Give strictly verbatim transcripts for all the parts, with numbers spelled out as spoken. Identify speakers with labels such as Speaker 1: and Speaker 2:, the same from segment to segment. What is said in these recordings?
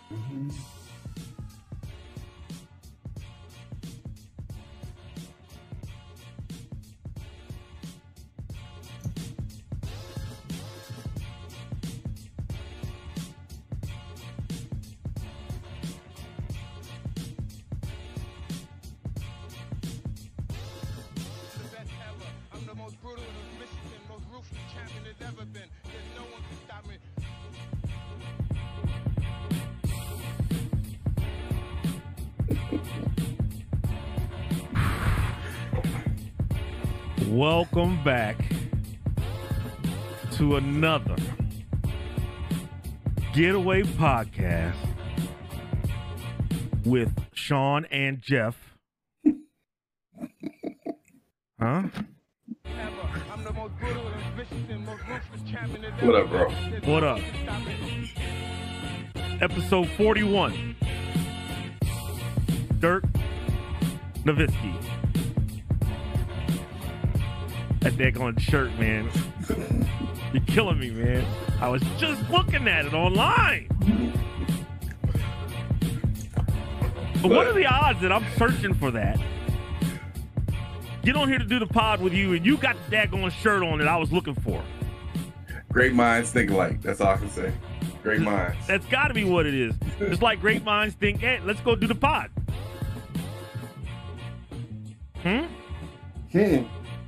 Speaker 1: Mm-hmm.
Speaker 2: Welcome back to another Getaway Podcast with Sean and Jeff. Huh?
Speaker 1: What up, bro?
Speaker 2: What up? Episode forty-one. Dirk Nowitzki. That daggone shirt, man. You're killing me, man. I was just looking at it online. But what are the odds that I'm searching for that? Get on here to do the pod with you, and you got the daggone shirt on that I was looking for.
Speaker 1: Great minds think alike. That's all I can say. Great minds.
Speaker 2: That's got to be what it is. It's like great minds think, hey, let's go do the pod. Hmm?
Speaker 1: Hmm.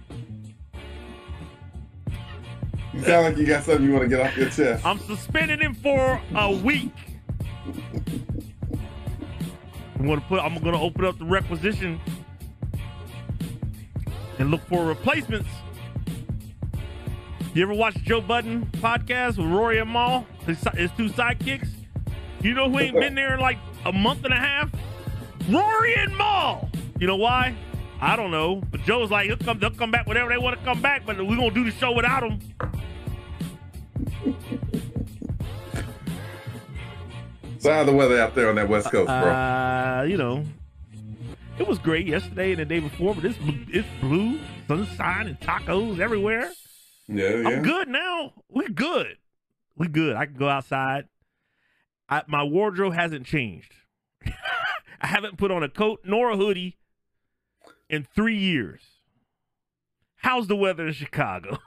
Speaker 1: You sound like you got something you want to get off your chest.
Speaker 2: I'm suspending him for a week. I'm gonna put. I'm gonna open up the requisition and look for replacements. You ever watch Joe Budden podcast with Rory and Mal, his, his two sidekicks? You know who ain't been there in like a month and a half? Rory and Mal. You know why? I don't know. But Joe's like, he'll come, they'll come back whenever they want to come back, but we're gonna do the show without them.
Speaker 1: So how's the weather out there on that West Coast, bro?
Speaker 2: Uh, you know, it was great yesterday and the day before, but it's it's blue, sunshine, and tacos everywhere.
Speaker 1: Yeah, yeah.
Speaker 2: I'm good now. We're good. We're good. I can go outside. I, my wardrobe hasn't changed. I haven't put on a coat nor a hoodie in three years. How's the weather in Chicago?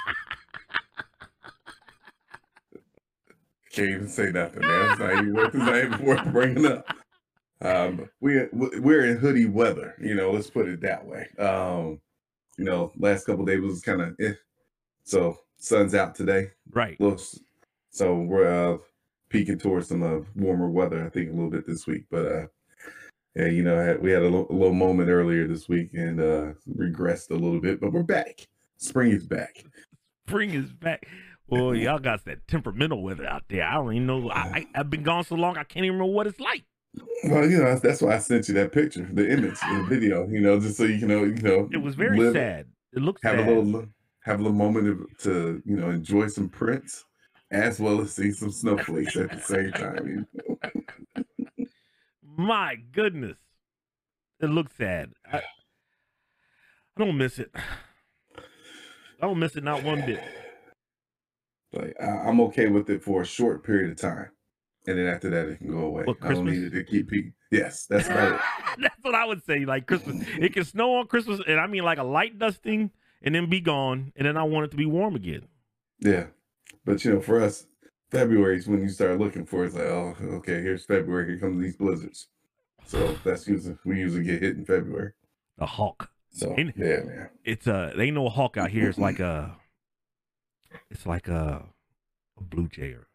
Speaker 1: Can't even say nothing, man. It's not even worth, it's not even worth bringing up. Um, we we're in hoodie weather, you know. Let's put it that way. Um, you know, last couple of days was kind of eh. So sun's out today,
Speaker 2: Right?
Speaker 1: Looks so we're uh, peaking towards some uh, warmer weather. I think a little bit this week, but uh, yeah, you know, had, we had a, lo- a little moment earlier this week and uh, regressed a little bit, but we're back. Spring is back.
Speaker 2: Spring is back. Well, y'all got that temperamental weather out there. I don't even know. I, I, I've been gone so long, I can't even remember what it's like.
Speaker 1: Well, you know, that's why I sent you that picture, the image, the video. You know, just so you know, you know,
Speaker 2: It was very
Speaker 1: live,
Speaker 2: sad. It looks
Speaker 1: have
Speaker 2: sad.
Speaker 1: a little, have a little moment of, to you know enjoy some prints as well as see some snowflakes at the same time. You know?
Speaker 2: My goodness, it looks sad. I, I don't miss it. I don't miss it not one bit.
Speaker 1: Like I, I'm okay with it for a short period of time, and then after that it can go away.
Speaker 2: What,
Speaker 1: I don't need it to keep peaking. Yes, that's about it.
Speaker 2: That's what I would say. Like Christmas, it can snow on Christmas, and I mean like a light dusting, and then be gone, and then I want it to be warm again.
Speaker 1: Yeah, but you know, for us, February is when you start looking for it. It's like, oh, okay, here's February. Here comes these blizzards. So that's usually we usually get hit in February.
Speaker 2: A hawk.
Speaker 1: So
Speaker 2: Ain't-
Speaker 1: yeah, man.
Speaker 2: It's a. They ain't no hawk out here. It's like a. It's like a, a blue jay or.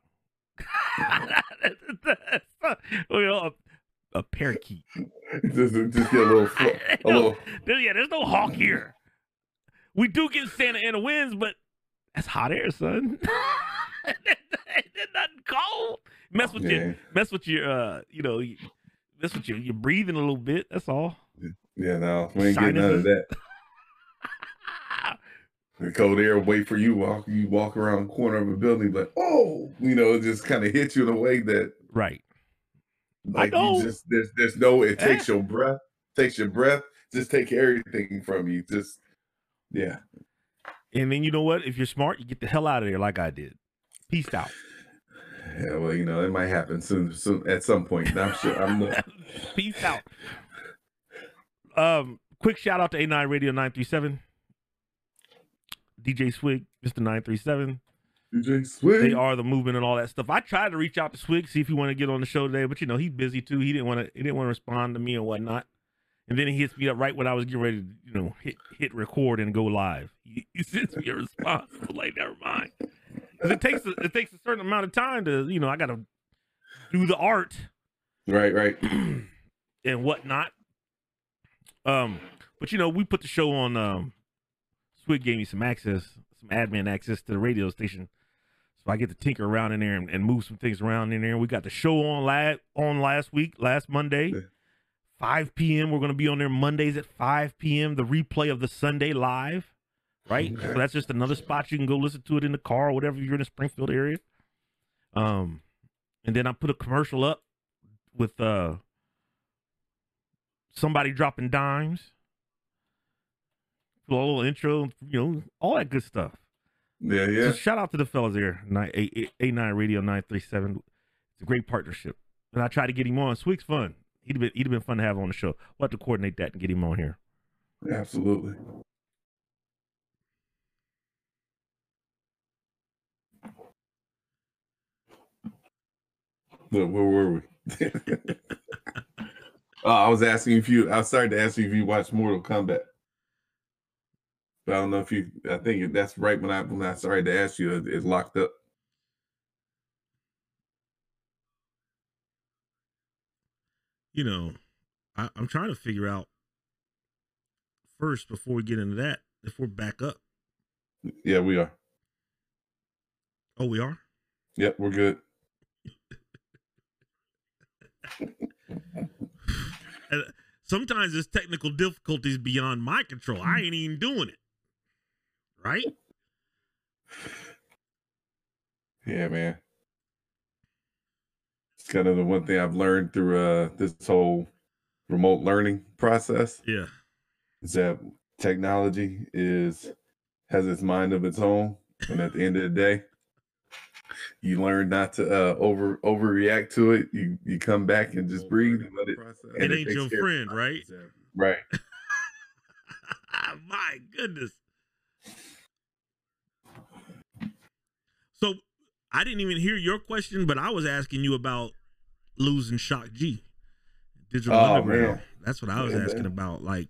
Speaker 2: you know, a, a parakeet.
Speaker 1: just, just get a little, fl- a
Speaker 2: No,
Speaker 1: little.
Speaker 2: there- yeah, there's no hawk here. We do get Santa Ana winds, but that's hot air, son. It's nothing cold. Mess with
Speaker 1: Yeah.
Speaker 2: your, mess with your, uh, you know, you- mess with your, you're breathing a little bit. That's all.
Speaker 1: Yeah, no, we ain't getting none of
Speaker 2: Sinuses.
Speaker 1: that. The cold air will wait for you. Walk, you walk around the corner of a building, like, oh, you know, it just kind of hits you in a way that,
Speaker 2: Right.
Speaker 1: like,
Speaker 2: know.
Speaker 1: you just there's there's no. It takes your breath, takes your breath, just take everything from you. Just yeah.
Speaker 2: And then you know what? If you're smart, you get the hell out of there like I did. Peace out.
Speaker 1: Yeah, well, you know, it might happen soon, soon at some point. I'm sure. I'm not.
Speaker 2: Peace out. Um, quick shout out to A nine Radio nine three seven, D J Swig, Mister nine three seven.
Speaker 1: D J Swig.
Speaker 2: They are the movement and all that stuff. I tried to reach out to Swig, see if he wanted to get on the show today, but you know he's busy too. He didn't want to. He didn't want to respond to me and whatnot. And then he hits me up right when I was getting ready to, you know, hit hit record and go live. He, he sends me a response. I'm like, never mind. Because it takes a, it takes a certain amount of time to, you know, I got to do the art,
Speaker 1: right, right,
Speaker 2: and whatnot. Um, but you know, we put the show on. Um, Swig gave me some access, some admin access to the radio station, so I get to tinker around in there and, and move some things around in there. And we got the show on live on last week, last Monday. Yeah. five p.m. We're going to be on there Mondays at five p.m. The replay of the Sunday live, right? Okay. So that's just another spot you can go listen to it in the car or whatever if you're in the Springfield area. Um, and then I put a commercial up with uh somebody dropping dimes, a little intro, you know, all that good stuff.
Speaker 1: Yeah, yeah.
Speaker 2: So shout out to the fellas there, A nine Radio nine three seven. It's a great partnership, and I try to get him on. Swig's fun. He'd have been, he'd have been fun to have on the show. We'll have to coordinate that and get him on here.
Speaker 1: Absolutely. Look, where were we? oh, I was asking if you, I was starting to ask you if you watched Mortal Kombat. But I don't know if you, I think that's right when I, when I started to ask you, it's locked up.
Speaker 2: You know, I, I'm trying to figure out first before we get into that if we're back up.
Speaker 1: Yeah, we are.
Speaker 2: Oh, we are?
Speaker 1: Yep, we're good.
Speaker 2: And sometimes there's technical difficulties beyond my control. I ain't even doing it. Right?
Speaker 1: Yeah, man. It's kind of the one thing I've learned through uh, this whole remote learning process.
Speaker 2: Yeah.
Speaker 1: Is that technology is has its mind of its own. And at the end of the day, you learn not to uh, over overreact to it. You you come back and just breathe and let it.
Speaker 2: It ain't your friend, right?
Speaker 1: Right.
Speaker 2: My goodness. So I didn't even hear your question, but I was asking you about losing Shock G. Digital
Speaker 1: oh,
Speaker 2: Underground.
Speaker 1: Man.
Speaker 2: That's what I was
Speaker 1: man,
Speaker 2: asking
Speaker 1: man.
Speaker 2: about. Like,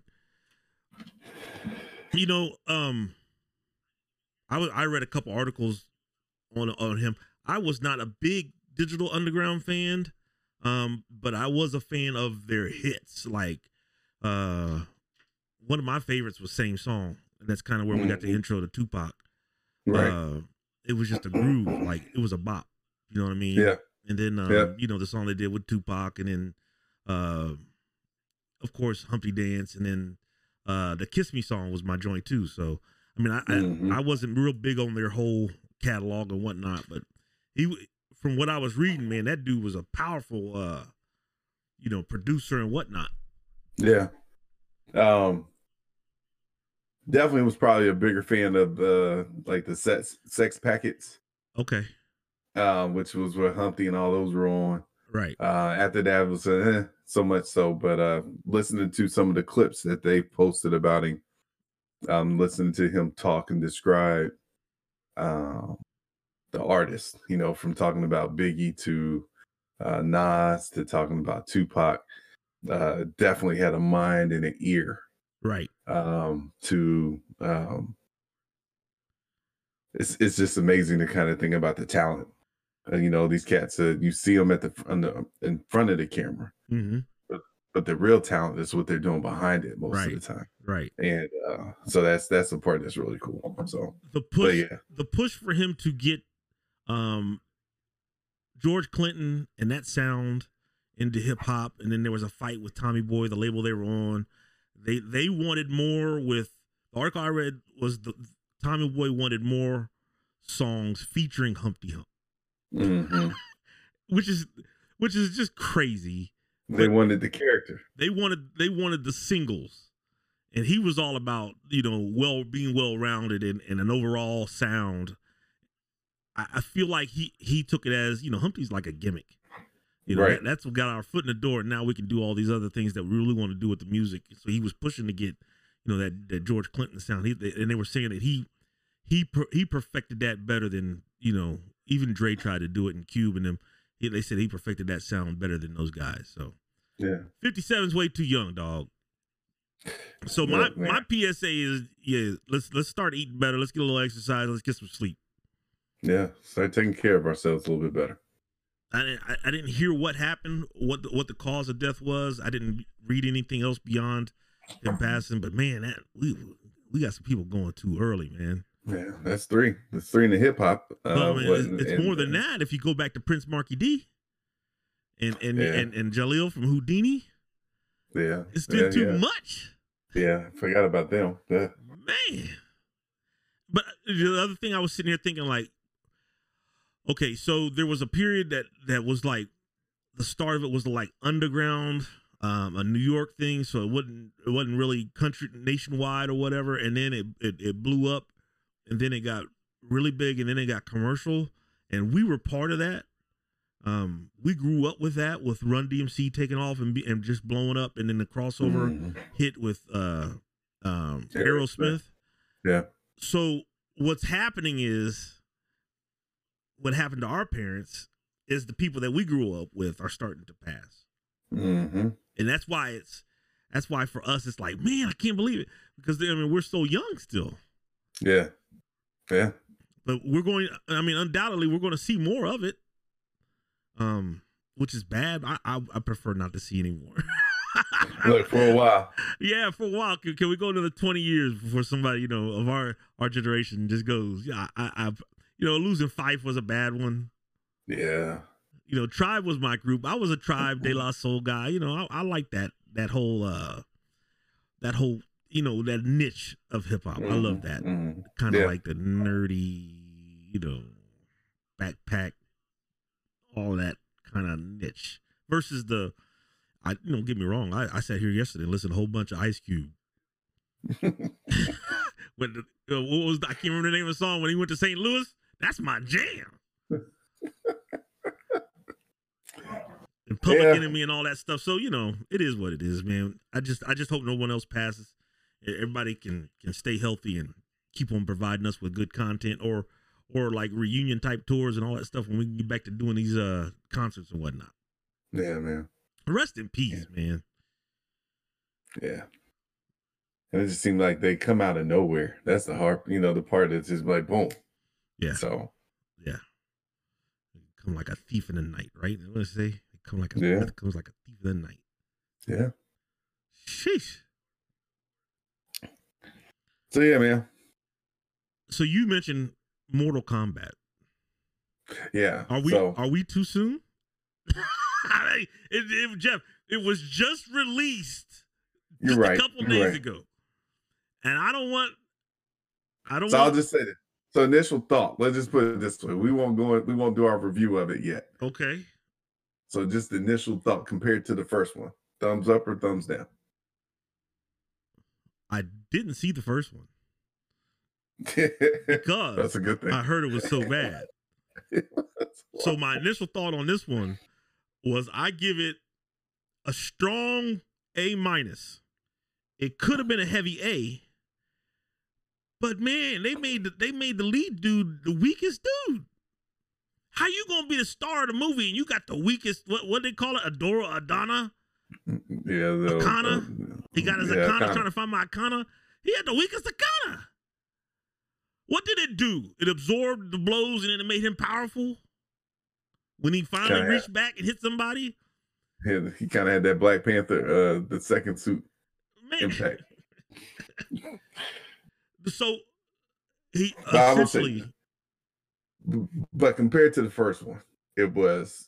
Speaker 2: you know, um, I was I read a couple articles on on him. I was not a big Digital Underground fan, um, but I was a fan of their hits. Like, uh, one of my favorites was Same Song, and that's kind of where mm-hmm. we got the intro to Tupac.
Speaker 1: Right.
Speaker 2: Uh, it was just a groove, like it was a bop. You know what I mean?
Speaker 1: Yeah.
Speaker 2: And then, um, yeah. you know, the song they did with Tupac, and then, uh, of course, Humpty Dance, and then uh, the Kiss Me song was my joint too. So, I mean, I mm-hmm. I, I wasn't real big on their whole catalog and whatnot, but he, from what I was reading, man, that dude was a powerful, uh, you know, producer and whatnot.
Speaker 1: Yeah. Um. Definitely was probably a bigger fan of uh like the sex sex packets.
Speaker 2: Okay.
Speaker 1: Um, which was where Humpty and all those were on.
Speaker 2: Right.
Speaker 1: Uh, after that was uh, eh, so much so, but uh, listening to some of the clips that they posted about him, um, listening to him talk and describe uh, the artist, you know, from talking about Biggie to uh, Nas to talking about Tupac, uh, definitely had a mind and an ear.
Speaker 2: Right.
Speaker 1: Um, to um, it's it's just amazing to kind of think about the talent. Uh, you know, these cats, uh, you see them at the, on the in front of the camera,
Speaker 2: mm-hmm.
Speaker 1: but but the real talent is what they're doing behind it most
Speaker 2: right.
Speaker 1: of the time.
Speaker 2: Right.
Speaker 1: And uh, so that's that's the part that's really cool. So
Speaker 2: the push,
Speaker 1: yeah.
Speaker 2: the push for him to get um, George Clinton and that sound into hip hop, and then there was a fight with Tommy Boy, the label they were on. They they wanted more with the article I read was the Tommy Boy wanted more songs featuring Humpty Hump,
Speaker 1: mm-hmm.
Speaker 2: which is which is just crazy.
Speaker 1: They but wanted the character.
Speaker 2: They wanted they wanted the singles, and he was all about you know well being well rounded and, and an overall sound.
Speaker 3: I, I feel like he he took it as, you know, Humpty's like a gimmick. You know,
Speaker 1: Right.
Speaker 3: that, that's what got our foot in the door. Now we can do all these other things that we really want to do with the music. So he was pushing to get, you know, that, that George Clinton sound. He, they, and they were saying that he he per, he perfected that better than, you know, even Dre tried to do it in Cube and them. He, they said he perfected that sound better than those guys. So
Speaker 1: Yeah.
Speaker 3: fifty-seven's way too young, dog. So my
Speaker 1: Look, man.
Speaker 3: my P S A is, yeah, let's let's start eating better. Let's get a little exercise. Let's get some sleep.
Speaker 1: Yeah. Start taking care of ourselves a little bit better.
Speaker 3: I didn't, I, I didn't hear what happened, what the, what the cause of death was. I didn't read anything else beyond him passing. But man, that we we got some people going too early, man.
Speaker 1: Yeah, that's three. That's three in the hip hop. Uh,
Speaker 3: Well, I mean,
Speaker 1: what-
Speaker 3: it's, it's
Speaker 1: and-
Speaker 3: more than that. If you go back to Prince Marky D and and,
Speaker 1: Yeah.
Speaker 3: and and Jaleel from Houdini,
Speaker 1: Yeah.
Speaker 3: it's
Speaker 1: yeah,
Speaker 3: still too
Speaker 1: yeah.
Speaker 3: much,
Speaker 1: Yeah, I forgot about them. Yeah.
Speaker 3: man. But the other thing I was sitting here thinking, like, okay, so there was a period that that was like the start of it was like underground, um, a New York thing, so it wasn't it wasn't really country nationwide or whatever, and then it, it it blew up, and then it got really big, and then it got commercial, and we were part of that. Um, we grew up with that, with Run D M C taking off and be, and just blowing up, and then the crossover
Speaker 1: Mhm.
Speaker 3: hit with uh, um,
Speaker 1: Aerosmith.
Speaker 3: Aerosmith.
Speaker 1: Yeah.
Speaker 3: So what's happening is, what happened to our parents is the people that we grew up with are starting to pass,
Speaker 1: Mm-hmm.
Speaker 3: and that's why it's that's why for us it's like, man, I can't believe it, because I mean we're so young still,
Speaker 1: Yeah. Yeah.
Speaker 3: but we're going. I mean, undoubtedly we're going to see more of it, um, which is bad. I I, I prefer not to see anymore.
Speaker 1: Look, for a while.
Speaker 3: Yeah, for a while. Can, can we go another twenty years before somebody, you know, of our our generation just goes, yeah, I, I, you know, losing Fife was a bad one.
Speaker 1: Yeah.
Speaker 3: You know, Tribe was my group. I was a Tribe De La Soul guy. You know, I, I like that that whole uh that whole, you know, that niche of hip hop. I love that.
Speaker 1: Mhm.
Speaker 3: Kind of
Speaker 1: Yeah.
Speaker 3: like the nerdy, you know, backpack, all that kind of niche versus the. I you know, don't get me wrong. I, I sat here yesterday and listened to a whole bunch of Ice Cube. When the, uh, what was the, I can't remember the name of the song when he went to Saint Louis. That's my jam. And Public
Speaker 1: Yeah.
Speaker 3: Enemy and all that stuff. So you know, it is what it is, man. I just I just hope no one else passes. E- Everybody can can stay healthy and keep on providing us with good content, or or like reunion type tours and all that stuff when we can get back to doing these uh concerts and whatnot.
Speaker 1: Yeah, man.
Speaker 3: Rest in peace, man.
Speaker 1: Yeah. And it just seemed like they come out of nowhere. That's the hard, you know, the part that's just like boom.
Speaker 3: Yeah.
Speaker 1: So
Speaker 3: Yeah. Come like a thief in the night, right? What do I say? Come like a
Speaker 1: Yeah.
Speaker 3: it comes like a thief in the night.
Speaker 1: yeah.
Speaker 3: Sheesh.
Speaker 1: So yeah, man.
Speaker 3: So you mentioned Mortal Kombat.
Speaker 1: Yeah.
Speaker 3: Are we
Speaker 1: So
Speaker 3: are we too soon? I mean, it, it, Jeff, it was just released
Speaker 1: you're
Speaker 3: just
Speaker 1: right.
Speaker 3: a couple
Speaker 1: you're
Speaker 3: days
Speaker 1: right.
Speaker 3: ago. And I don't want I don't
Speaker 1: So I'll
Speaker 3: want
Speaker 1: just say that. So initial thought. Let's just put it this way. We won't go. We won't do our review of it yet.
Speaker 3: okay.
Speaker 1: So just the initial thought compared to the first one. Thumbs up or thumbs down.
Speaker 3: I didn't see the first one
Speaker 1: That's
Speaker 3: because
Speaker 1: a good thing.
Speaker 3: I heard it was so bad. So my initial thought on this one was I give it a strong A minus. It could have been a heavy A, but man, they made the, they made the lead dude the weakest dude. How you gonna be the star of the movie and you got the weakest? What what they call it? Adora Adana.
Speaker 1: Yeah, the,
Speaker 3: Akana?
Speaker 1: uh,
Speaker 3: He got his
Speaker 1: yeah,
Speaker 3: Akana,
Speaker 1: Akana.
Speaker 3: trying to find my Akana. He had the weakest Akana. What did it do? It absorbed the blows and then it made him powerful. When he finally
Speaker 1: Kinda.
Speaker 3: reached back and hit somebody,
Speaker 1: Yeah, he kind of had that Black Panther, uh, the second suit
Speaker 3: man.
Speaker 1: impact.
Speaker 3: So he
Speaker 1: But I will say-
Speaker 3: essentially,
Speaker 1: But compared to the first one, it was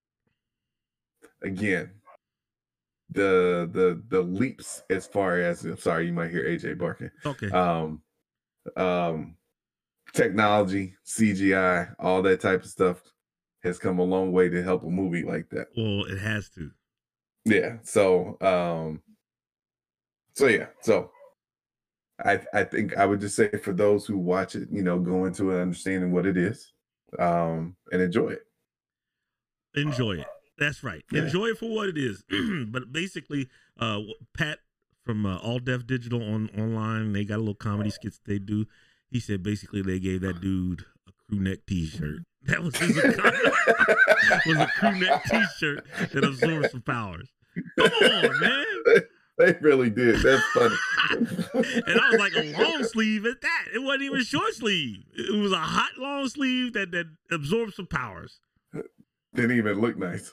Speaker 1: again the the the leaps as far as I'm sorry, you might hear A J barking.
Speaker 3: okay,
Speaker 1: Um, um, technology, C G I, all that type of stuff has come a long way to help a movie like that.
Speaker 3: well, it has to.
Speaker 1: Yeah. So, um, so yeah. So, I I think I would just say for those who watch it, you know, go into it understanding what it is. um, and enjoy it.
Speaker 3: Enjoy it. That's right.
Speaker 1: Yeah.
Speaker 3: Enjoy it for what it is. But basically, uh, Pat from uh, All Def Digital on online, they got a little comedy skits they do. He said basically they gave that dude a crew neck T-shirt. That was his was a crew neck T-shirt that absorbs some powers. Come on, man.
Speaker 1: They really did. That's funny.
Speaker 3: And I was like, a long sleeve at that. It wasn't even short sleeve. It was a hot long sleeve that that absorbed some powers.
Speaker 1: Didn't even look nice.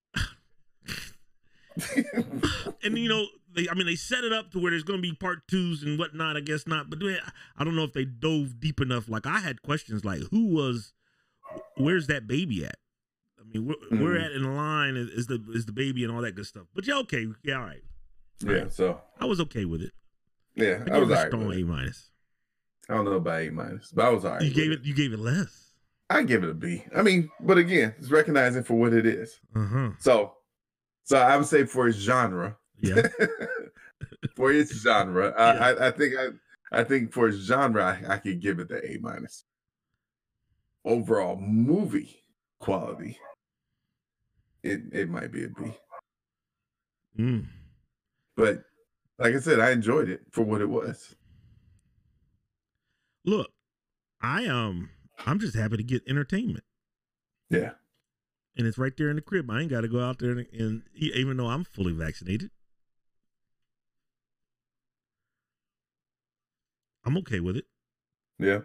Speaker 3: And you know, they, I mean, they set it up to where there's going to be part twos and whatnot. I guess not, but they, I don't know if they dove deep enough. Like I had questions like, who was, where's that baby at? I mean, where,
Speaker 1: mm.
Speaker 3: where at in the line is, is the is the baby and all that good stuff. But yeah, okay, yeah, all right. All
Speaker 1: yeah,
Speaker 3: right.
Speaker 1: so
Speaker 3: I was okay with it.
Speaker 1: Yeah,
Speaker 3: I,
Speaker 1: I was
Speaker 3: it a
Speaker 1: alright.
Speaker 3: strong A minus.
Speaker 1: I don't know about A minus, but I was alright.
Speaker 3: You gave
Speaker 1: it.
Speaker 3: it. You gave it less.
Speaker 1: I give it a B. I mean, but again, it's recognizing for what it is.
Speaker 3: Uh huh.
Speaker 1: So, so I would say for its genre,
Speaker 3: Yeah.
Speaker 1: for its genre, I,
Speaker 3: Yeah.
Speaker 1: I, I think I, I think for its genre, I, I could give it the A minus. Overall movie quality, it it might be a B.
Speaker 3: Mm.
Speaker 1: But like I said, I enjoyed it for what it was.
Speaker 3: Look, I um, I'm just happy to get entertainment.
Speaker 1: Yeah.
Speaker 3: And it's right there in the crib. I ain't got to go out there and, and even though I'm fully vaccinated, I'm okay with it.
Speaker 1: Yeah.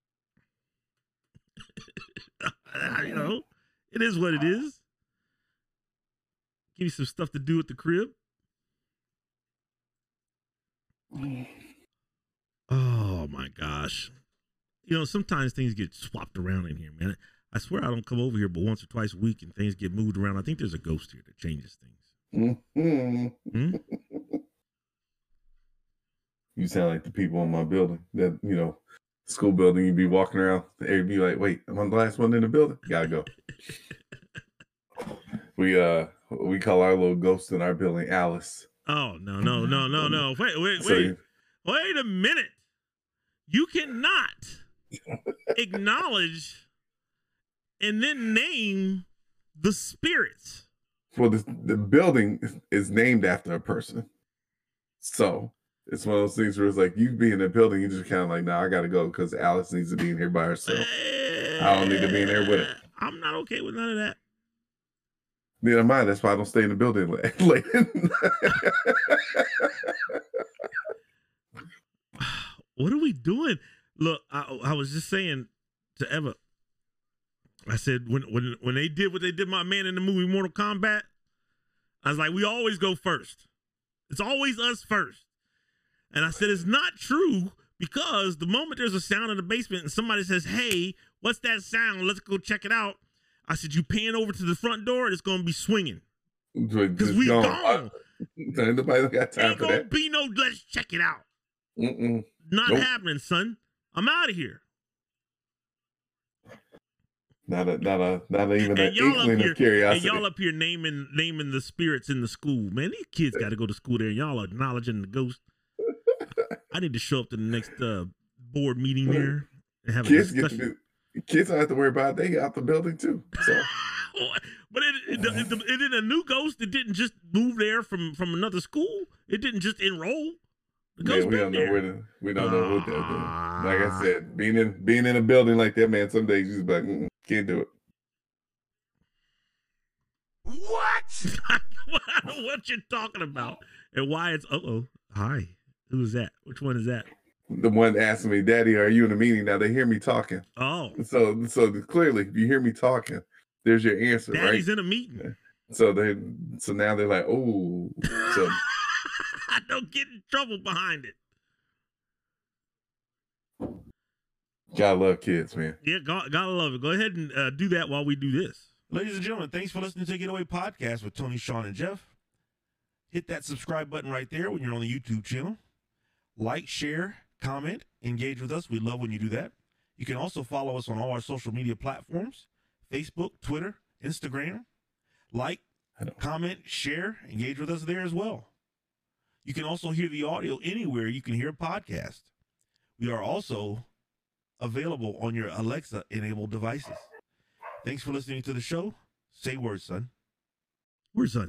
Speaker 3: You know, it is what it is. Give you some stuff to do at the crib. Oh my gosh. You know, sometimes things get swapped around in here, man. I swear I don't come over here but once or twice a week and things get moved around. I think there's a ghost here that changes things.
Speaker 1: Mm-hmm.
Speaker 3: Hmm?
Speaker 1: You sound like the people in my building that, you know, school building, you'd be walking around, they'd be like, wait, am I the last one in the building? Gotta go. we uh we call our little ghost in our building Alice.
Speaker 3: Oh, no, no, no, no, no. Wait, wait,
Speaker 1: So
Speaker 3: wait.
Speaker 1: you-
Speaker 3: Wait a minute. You cannot acknowledge and then name the spirits.
Speaker 1: well, the, the building is, is named after a person. So it's one of those things where it's like you be in the building, you just kind of like, nah, I gotta go because Alice needs to be in here by herself. I don't need to be in there with her.
Speaker 3: I'm not okay with none of that.
Speaker 1: Neither am I. That's why I don't stay in the building late. late.
Speaker 3: What are we doing? Look, I, I was just saying to Eva, I said when when when they did what they did my man in the movie Mortal Kombat, I was like, we always go first. It's always us first. And I said, it's not true because the moment there's a sound in the basement and somebody says, hey, what's that sound? Let's go check it out. I said, you pan over to the front door and it's going to be swinging. Because we gone. gone.
Speaker 1: Ain't nobody got time
Speaker 3: Ain't
Speaker 1: for
Speaker 3: gonna
Speaker 1: that.
Speaker 3: be no, let's check it out.
Speaker 1: Mm-mm.
Speaker 3: Not
Speaker 1: Nope.
Speaker 3: happening, son. I'm out of here.
Speaker 1: Not a, not a, not even
Speaker 3: And
Speaker 1: an
Speaker 3: y'all up
Speaker 1: inkling
Speaker 3: here-
Speaker 1: of curiosity.
Speaker 3: And y'all up here naming naming the spirits in the school. Man, these kids got to go to school there. And y'all are acknowledging the ghost. I need to show up to the next uh, board meeting there and have a
Speaker 1: kids get
Speaker 3: discussion.
Speaker 1: to, kids don't have to worry about it. They get out the building too. So
Speaker 3: But it, it, it, it, it, it, a new ghost, it didn't just move there from, from another school. It didn't just enroll. The
Speaker 1: man,
Speaker 3: ghost
Speaker 1: we
Speaker 3: been
Speaker 1: don't know
Speaker 3: there.
Speaker 1: where to, we don't know what they're doing. Like I said, being in being in a building like that, man, some days you just like mm, can't do it.
Speaker 3: What? I don't know what you're talking about and why it's. Uh oh. Hi. Who is that? Which one is that?
Speaker 1: The one asking me, Daddy, are you in a meeting? Now they hear me talking.
Speaker 3: Oh.
Speaker 1: So so clearly, if you hear me talking, there's your answer,
Speaker 3: Daddy's
Speaker 1: right?
Speaker 3: in a meeting.
Speaker 1: So they so now they're like, oh, so
Speaker 3: Don't get in trouble behind it.
Speaker 1: gotta love kids, man.
Speaker 3: Yeah, God, gotta love it. Go ahead and uh, do that while we do this.
Speaker 2: Ladies and gentlemen, thanks for listening to Getaway Podcast with Tony, Sean, and Jeff. Hit that subscribe button right there when you're on the YouTube channel. Like, share, comment, engage with us. We love when you do that. You can also follow us on all our social media platforms, Facebook, Twitter, Instagram. Like, comment, share, engage with us there as well. You can also hear the audio anywhere you can hear a podcast. We are also available on your Alexa-enabled devices. Thanks for listening to the show. Say word, son.
Speaker 3: Word, son.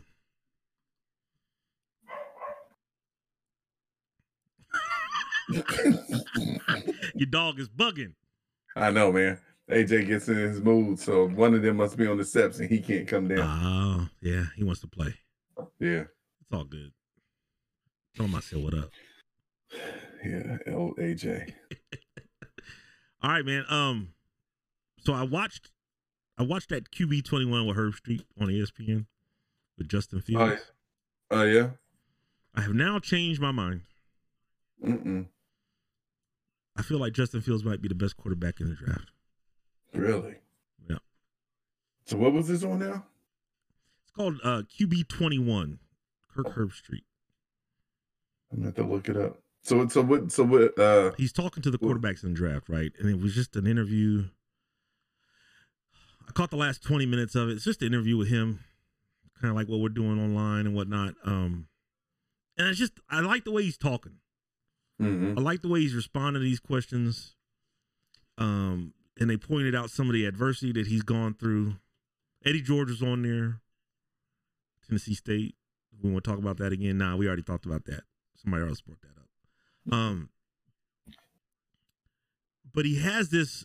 Speaker 3: Your dog is bugging.
Speaker 1: I know, man. A J gets in his mood, so one of them must be on the steps and he can't come down.
Speaker 3: Oh, yeah. He wants to play.
Speaker 1: Yeah.
Speaker 3: It's all good. Tell him I said what up.
Speaker 1: Yeah, old A J.
Speaker 3: All right, man. Um, so I watched I watched that Q B twenty-one with Herb Street on E S P N with Justin Fields.
Speaker 1: Oh, uh, yeah?
Speaker 3: I have now changed my mind.
Speaker 1: Mm-mm.
Speaker 3: I feel like Justin Fields might be the best quarterback in the draft.
Speaker 1: Really?
Speaker 3: Yeah.
Speaker 1: So what was this on now?
Speaker 3: It's called uh, Q B twenty-one, Kirk Herbstreit.
Speaker 1: I'm gonna have to look it up. So so what so what uh
Speaker 3: He's talking to the quarterbacks in the draft, right? And it was just an interview. I caught the last twenty minutes of it. It's just an interview with him, kind of like what we're doing online and whatnot. Um, and it's just I like the way he's talking.
Speaker 1: mm-hmm.
Speaker 3: I like the way he's responding to these questions. Um, and they pointed out some of the adversity that he's gone through. Eddie George was on there. Tennessee State. We want to talk about that again. Nah, we already talked about that. Somebody else brought that up. Um, but he has this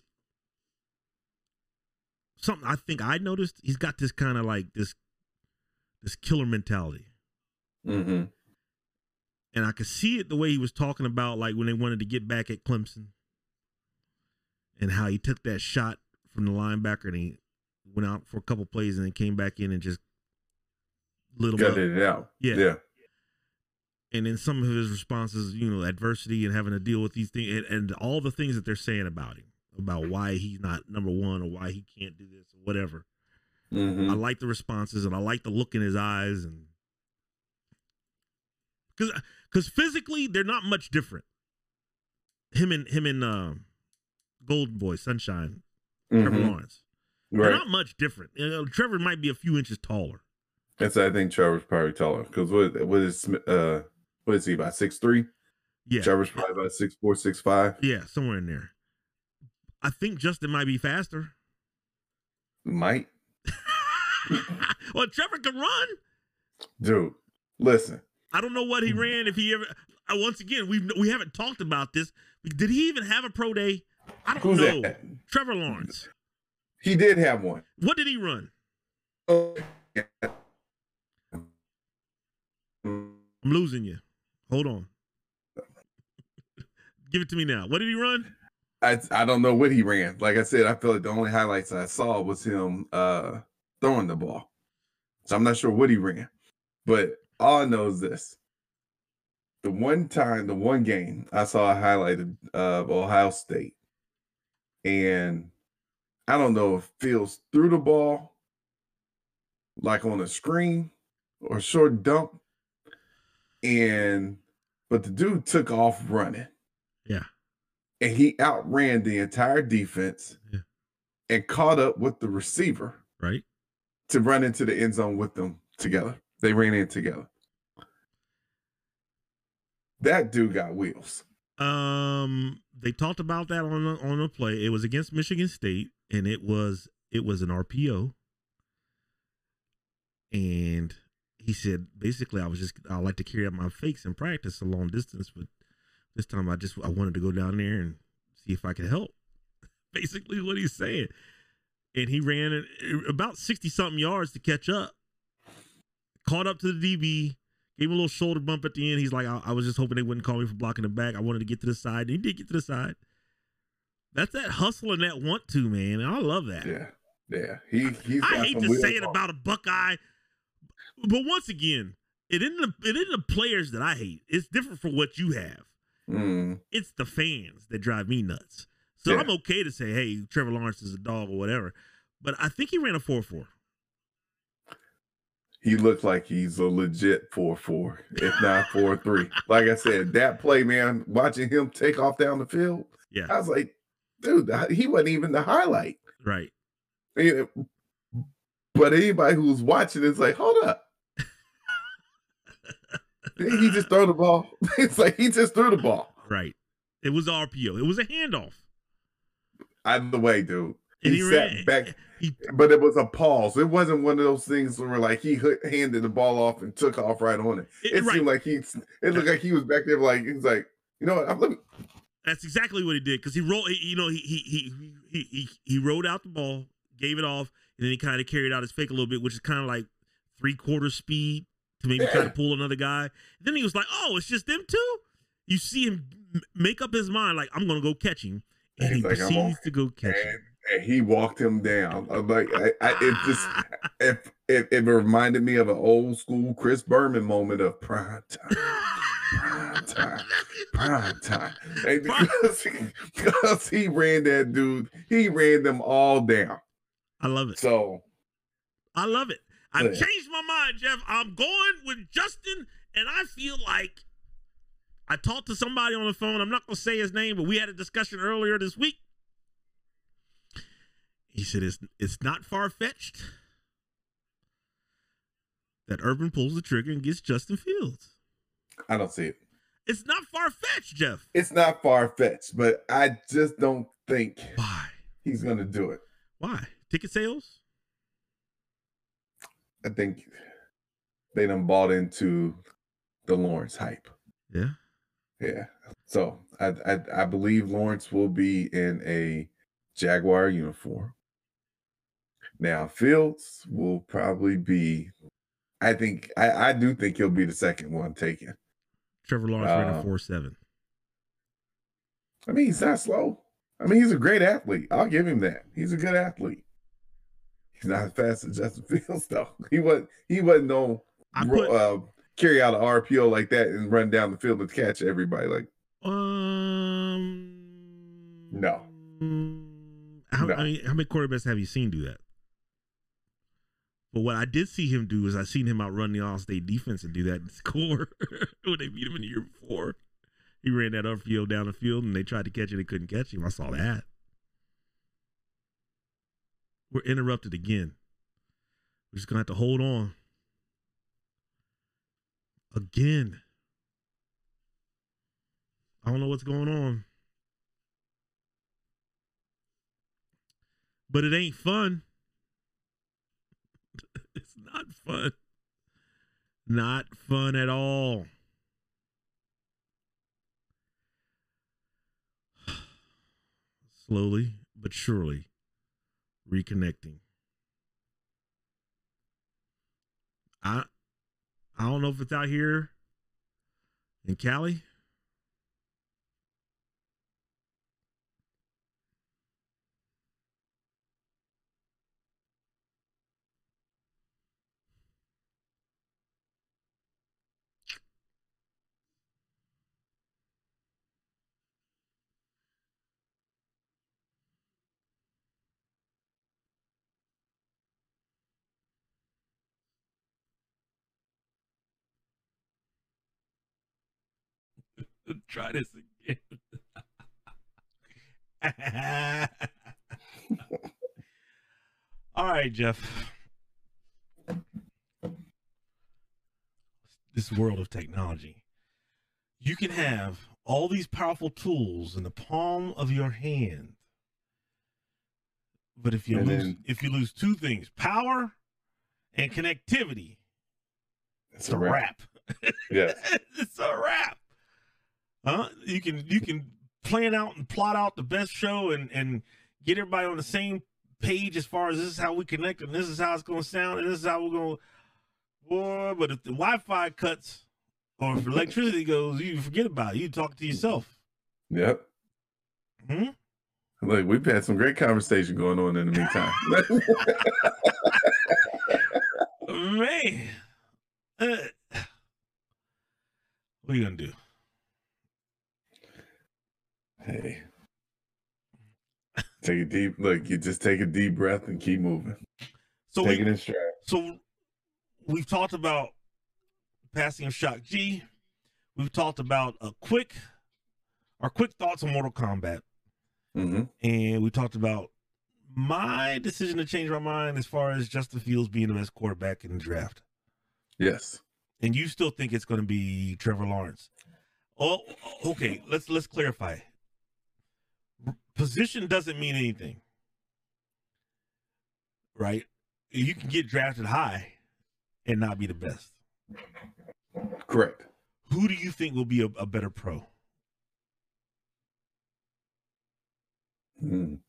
Speaker 3: something I think I noticed. He's got this kind of like this this killer mentality.
Speaker 1: Mm-hmm.
Speaker 3: And I could see it the way he was talking about, like when they wanted to get back at Clemson and how he took that shot from the linebacker and he went out for a couple plays and then came back in and just lit him
Speaker 1: Got
Speaker 3: up.
Speaker 1: it out.
Speaker 3: Yeah.
Speaker 1: Yeah.
Speaker 3: And then some of his responses, you know, adversity and having to deal with these things and, and all the things that they're saying about him, about why he's not number one or why he can't do this or whatever.
Speaker 1: Mm-hmm.
Speaker 3: I like the responses and I like the look in his eyes, and because because physically they're not much different. Him and him and uh, Golden Boy Sunshine,
Speaker 1: Mm-hmm.
Speaker 3: Trevor Lawrence,
Speaker 1: Right.
Speaker 3: they're not much different. You know, Trevor might be a few inches taller.
Speaker 1: That's I think Trevor's probably taller because what what is uh what is he about six three?
Speaker 3: Yeah,
Speaker 1: Trevor's probably about six four, six five.
Speaker 3: yeah, somewhere in there. I think Justin might be faster.
Speaker 1: Might.
Speaker 3: Well, Trevor can run.
Speaker 1: Dude, listen.
Speaker 3: I don't know what he ran. If he ever, uh, once again, we we haven't talked about this. Did he even have a pro day? I don't
Speaker 1: Who's
Speaker 3: know.
Speaker 1: that?
Speaker 3: Trevor Lawrence.
Speaker 1: He did have one.
Speaker 3: What did he run?
Speaker 1: Oh, yeah.
Speaker 3: I'm losing you. Hold on. Give it to me now. What did he run?
Speaker 1: I I don't know what he ran. Like I said, I feel like the only highlights I saw was him uh throwing the ball. So I'm not sure what he ran. But all I know is this. The one time, the one game I saw a highlight of uh, Ohio State. And I don't know if Fields threw the ball like on a screen or a short dump. And but the dude took off running.
Speaker 3: Yeah.
Speaker 1: And he outran the entire defense
Speaker 3: Yeah.
Speaker 1: and caught up with the receiver
Speaker 3: Right.
Speaker 1: to run into the end zone with them together. They ran in together. That dude got wheels.
Speaker 3: Um, they talked about that on the, on the play. It was against Michigan State, and it was it was an R P O. And he said, basically, I was just I like to carry out my fakes in practice a long distance, but this time I just I wanted to go down there and see if I could help. Basically, what he's saying. And he ran about sixty something yards to catch up. Caught up to the D B. Gave him a little shoulder bump at the end. He's like, I, I was just hoping they wouldn't call me for blocking the back. I wanted to get to the side. And he did get to the side. That's that hustle and that want to, man. And I love that.
Speaker 1: Yeah. Yeah. He he's
Speaker 3: I
Speaker 1: got
Speaker 3: hate
Speaker 1: some
Speaker 3: to
Speaker 1: wheels
Speaker 3: say it
Speaker 1: on.
Speaker 3: about a Buckeye, but once again, it isn't the it isn't the players that I hate. It's different for what you have.
Speaker 1: Mm,
Speaker 3: It's the fans that drive me nuts. So
Speaker 1: Yeah.
Speaker 3: I'm okay to say, hey, Trevor Lawrence is a dog or whatever. But I think he ran a four four.
Speaker 1: he looked like he's a legit four four, if not four three. Like I said, that play, man, watching him take off down the field,
Speaker 3: Yeah,
Speaker 1: I was like, dude, he wasn't even the highlight.
Speaker 3: right.
Speaker 1: And- But anybody who's watching is like, hold up. Did he just throw the ball? It's like he just threw the ball.
Speaker 3: Right. It was R P O. It was a handoff.
Speaker 1: Either way, dude,
Speaker 3: And
Speaker 1: he,
Speaker 3: he
Speaker 1: sat
Speaker 3: ran-
Speaker 1: back,
Speaker 3: he-
Speaker 1: but it was a pause. It wasn't one of those things where like he hook, handed the ball off and took off right on it.
Speaker 3: It-
Speaker 1: It,
Speaker 3: right.
Speaker 1: seemed like he, it looked like he was back there like he was like, you know what? I'm looking.
Speaker 3: That's exactly what he did because he rolled. You know, he he he he he he rode out the ball, gave it off, and then he kind of carried out his fake a little bit, which is kind of like three quarter speed to maybe try to pull another guy. Then he was like, "Oh, it's just them two." You see him m- make up his mind, like I'm gonna go catch him, and
Speaker 1: He's
Speaker 3: he
Speaker 1: like, "I'm
Speaker 3: proceeds
Speaker 1: on."
Speaker 3: to go catch him.
Speaker 1: And, and he walked him down. I'm like, I, I, it just, it, it, it reminded me of an old school Chris Berman moment of prime time. Prime time, prime time. And because, he, because he ran that dude, he ran them all down.
Speaker 3: I love it.
Speaker 1: So
Speaker 3: I love it. I've
Speaker 1: Yeah.
Speaker 3: changed my mind, Jeff. I'm going with Justin, and I feel like I talked to somebody on the phone. I'm not going to say his name, but we had a discussion earlier this week. He said it's it's not far-fetched that Urban pulls the trigger and gets Justin Fields.
Speaker 1: I don't see it.
Speaker 3: It's not far-fetched, Jeff.
Speaker 1: It's not far fetched, but I just don't think
Speaker 3: Why?
Speaker 1: he's going to do it.
Speaker 3: Why? Ticket sales?
Speaker 1: I think they done bought into the Lawrence hype.
Speaker 3: Yeah.
Speaker 1: Yeah. So I, I I believe Lawrence will be in a Jaguar uniform. Now Fields will probably be. I think I, I do think he'll be the second one taken.
Speaker 3: Trevor Lawrence ran a
Speaker 1: Um,
Speaker 3: four seven.
Speaker 1: I mean, he's not slow. I mean, he's a great athlete. I'll give him that. He's a good athlete. He's not as fast as Justin Fields, though. He wasn't. He wasn't no
Speaker 3: I
Speaker 1: ro-
Speaker 3: put
Speaker 1: uh, carry out an R P O like that and run down the field and catch everybody. Like
Speaker 3: um
Speaker 1: No.
Speaker 3: How,
Speaker 1: No.
Speaker 3: I mean, how many quarterbacks have you seen do that? But what I did see him do is I seen him outrun the All-State defense and do that and score when they beat him in the year before. He ran that upfield down the field and they tried to catch it. They couldn't catch him. I saw that. We're interrupted again. We're just going to have to hold on. Again. I don't know what's going on. But it ain't fun. It's not fun. Not fun at all. Slowly but surely reconnecting. I I don't know if it's out here in Cali. Try this again. All right, Jeff. This world of technology. You can have all these powerful tools in the palm of your hand. But if you
Speaker 1: And
Speaker 3: lose
Speaker 1: then-
Speaker 3: if you lose two things, power and connectivity,
Speaker 1: It's
Speaker 3: it's a wrap.
Speaker 1: Yes.
Speaker 3: It's a wrap. Huh? You can you can plan out and plot out the best show and and get everybody on the same page as far as this is how we connect and this is how it's gonna sound and this is how we're gonna boy, but if the Wi-Fi cuts or if electricity goes, you forget about it. You talk to yourself.
Speaker 1: Yep.
Speaker 3: Hmm?
Speaker 1: Look, we've had some great conversation going on in the meantime.
Speaker 3: Man. Uh, what are you gonna do?
Speaker 1: Hey. Take a deep look, you just take a deep breath and keep moving.
Speaker 3: So
Speaker 1: Take
Speaker 3: we,
Speaker 1: it in stride.
Speaker 3: So we've talked about passing of Shock G. We've talked about a quick, our quick thoughts on Mortal Kombat,
Speaker 1: Mm-hmm.
Speaker 3: and we talked about my decision to change my mind as far as Justin Fields being the best quarterback in the draft.
Speaker 1: Yes.
Speaker 3: And you still think it's going to be Trevor Lawrence? Oh, okay. Let's let's clarify. Position doesn't mean anything. right? You can get drafted high and not be the best.
Speaker 1: Correct.
Speaker 3: Who do you think will be a, a better pro?
Speaker 1: Hmm.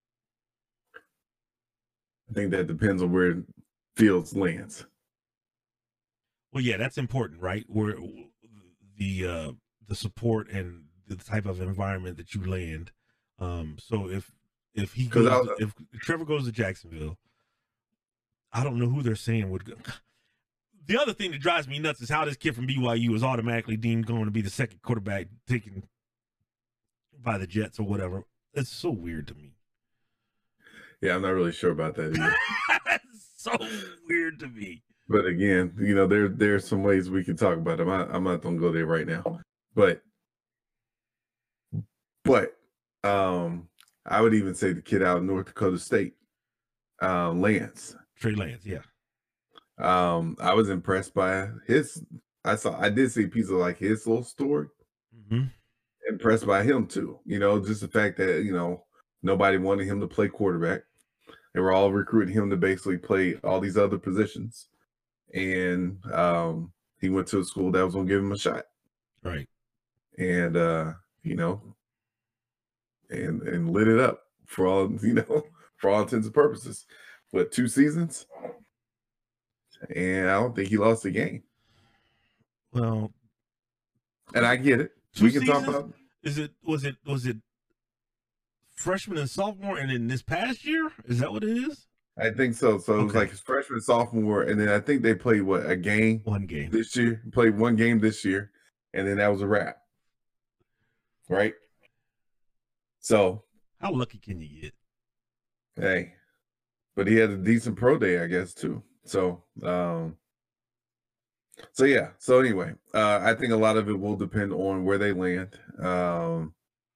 Speaker 1: I think that depends on where Fields lands.
Speaker 3: Well, yeah, that's important, right? Where the uh, the support and the type of environment that you land. Um, so if if he goes,
Speaker 1: I'll-
Speaker 3: to, if Trevor goes to Jacksonville, I don't know who they're saying would go. The other thing that drives me nuts is how this kid from B Y U is automatically deemed going to be the second quarterback taken by the Jets or whatever. It's so weird to me.
Speaker 1: Yeah, I'm not really sure about that either.
Speaker 3: It's so weird to me.
Speaker 1: But again, you know, there there's some ways we can talk about it. I'm not, I'm not gonna go there right now. But but um I would even say the kid out of North Dakota State, uh, Lance.
Speaker 3: Trey Lance, yeah.
Speaker 1: Um, I was impressed by his I saw I did see a piece of like his little story.
Speaker 3: Mm-hmm.
Speaker 1: Impressed by him too. You know, just the fact that, you know, nobody wanted him to play quarterback. They were all recruiting him to basically play all these other positions. And um, he went to a school that was going to give him a shot.
Speaker 3: Right.
Speaker 1: And, uh, you know, and and lit it up for all, you know, for all intents and purposes. But two seasons? And I don't think he lost a game.
Speaker 3: Well,
Speaker 1: and I get it.
Speaker 3: Two
Speaker 1: we can
Speaker 3: seasons?
Speaker 1: talk about
Speaker 3: Is it was it was it freshman and sophomore and then this past year? Is that what it is?
Speaker 1: I think so. So it was
Speaker 3: Okay.
Speaker 1: like his freshman, sophomore, and then I think they played what a game
Speaker 3: One game.
Speaker 1: this year. Played one game this year, and then that was a wrap. Right. So
Speaker 3: How lucky can you get?
Speaker 1: hey, but he had a decent pro day, I guess, too. So um, so yeah. So anyway, uh, I think a lot of it will depend on where they land. Um,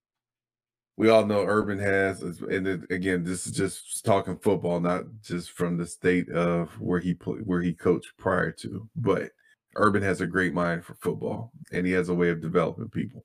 Speaker 1: we all know Urban has, and it, again, this is just talking football, not just from the state of where he played, where he coached prior to. But Urban has a great mind for football, and he has a way of developing people.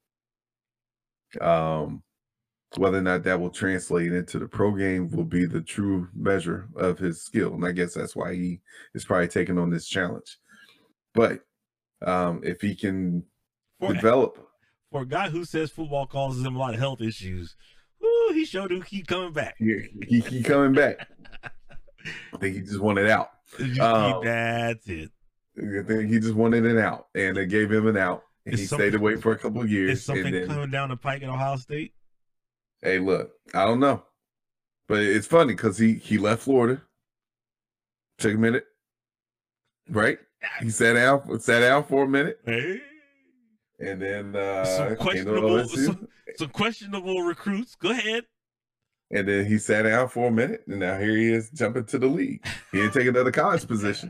Speaker 1: Um, whether or not that will translate into the pro game will be the true measure of his skill, and I guess that's why he is probably taking on this challenge. But um, if he can
Speaker 3: For,
Speaker 1: develop.
Speaker 3: for a guy who says football causes him a lot of health issues, woo, he showed who keep coming back.
Speaker 1: He, he, he coming back. I think he just wanted out.
Speaker 3: Just
Speaker 1: Um,
Speaker 3: keep- that's it.
Speaker 1: I think he just wanted an out, and they gave him an out, and
Speaker 3: Is
Speaker 1: he
Speaker 3: something-
Speaker 1: stayed away for a couple of years.
Speaker 3: Is something
Speaker 1: and then,
Speaker 3: coming down the pike at Ohio State?
Speaker 1: hey, look, I don't know, but it's funny because he he left Florida. Take a minute, right? He sat down, sat down for a minute,
Speaker 3: Hey,
Speaker 1: and then
Speaker 3: some
Speaker 1: uh, came to
Speaker 3: questionable,
Speaker 1: O S U,
Speaker 3: some, some questionable recruits. Go ahead.
Speaker 1: and then he sat down for a minute, and now here he is jumping to the league. He didn't take another college position.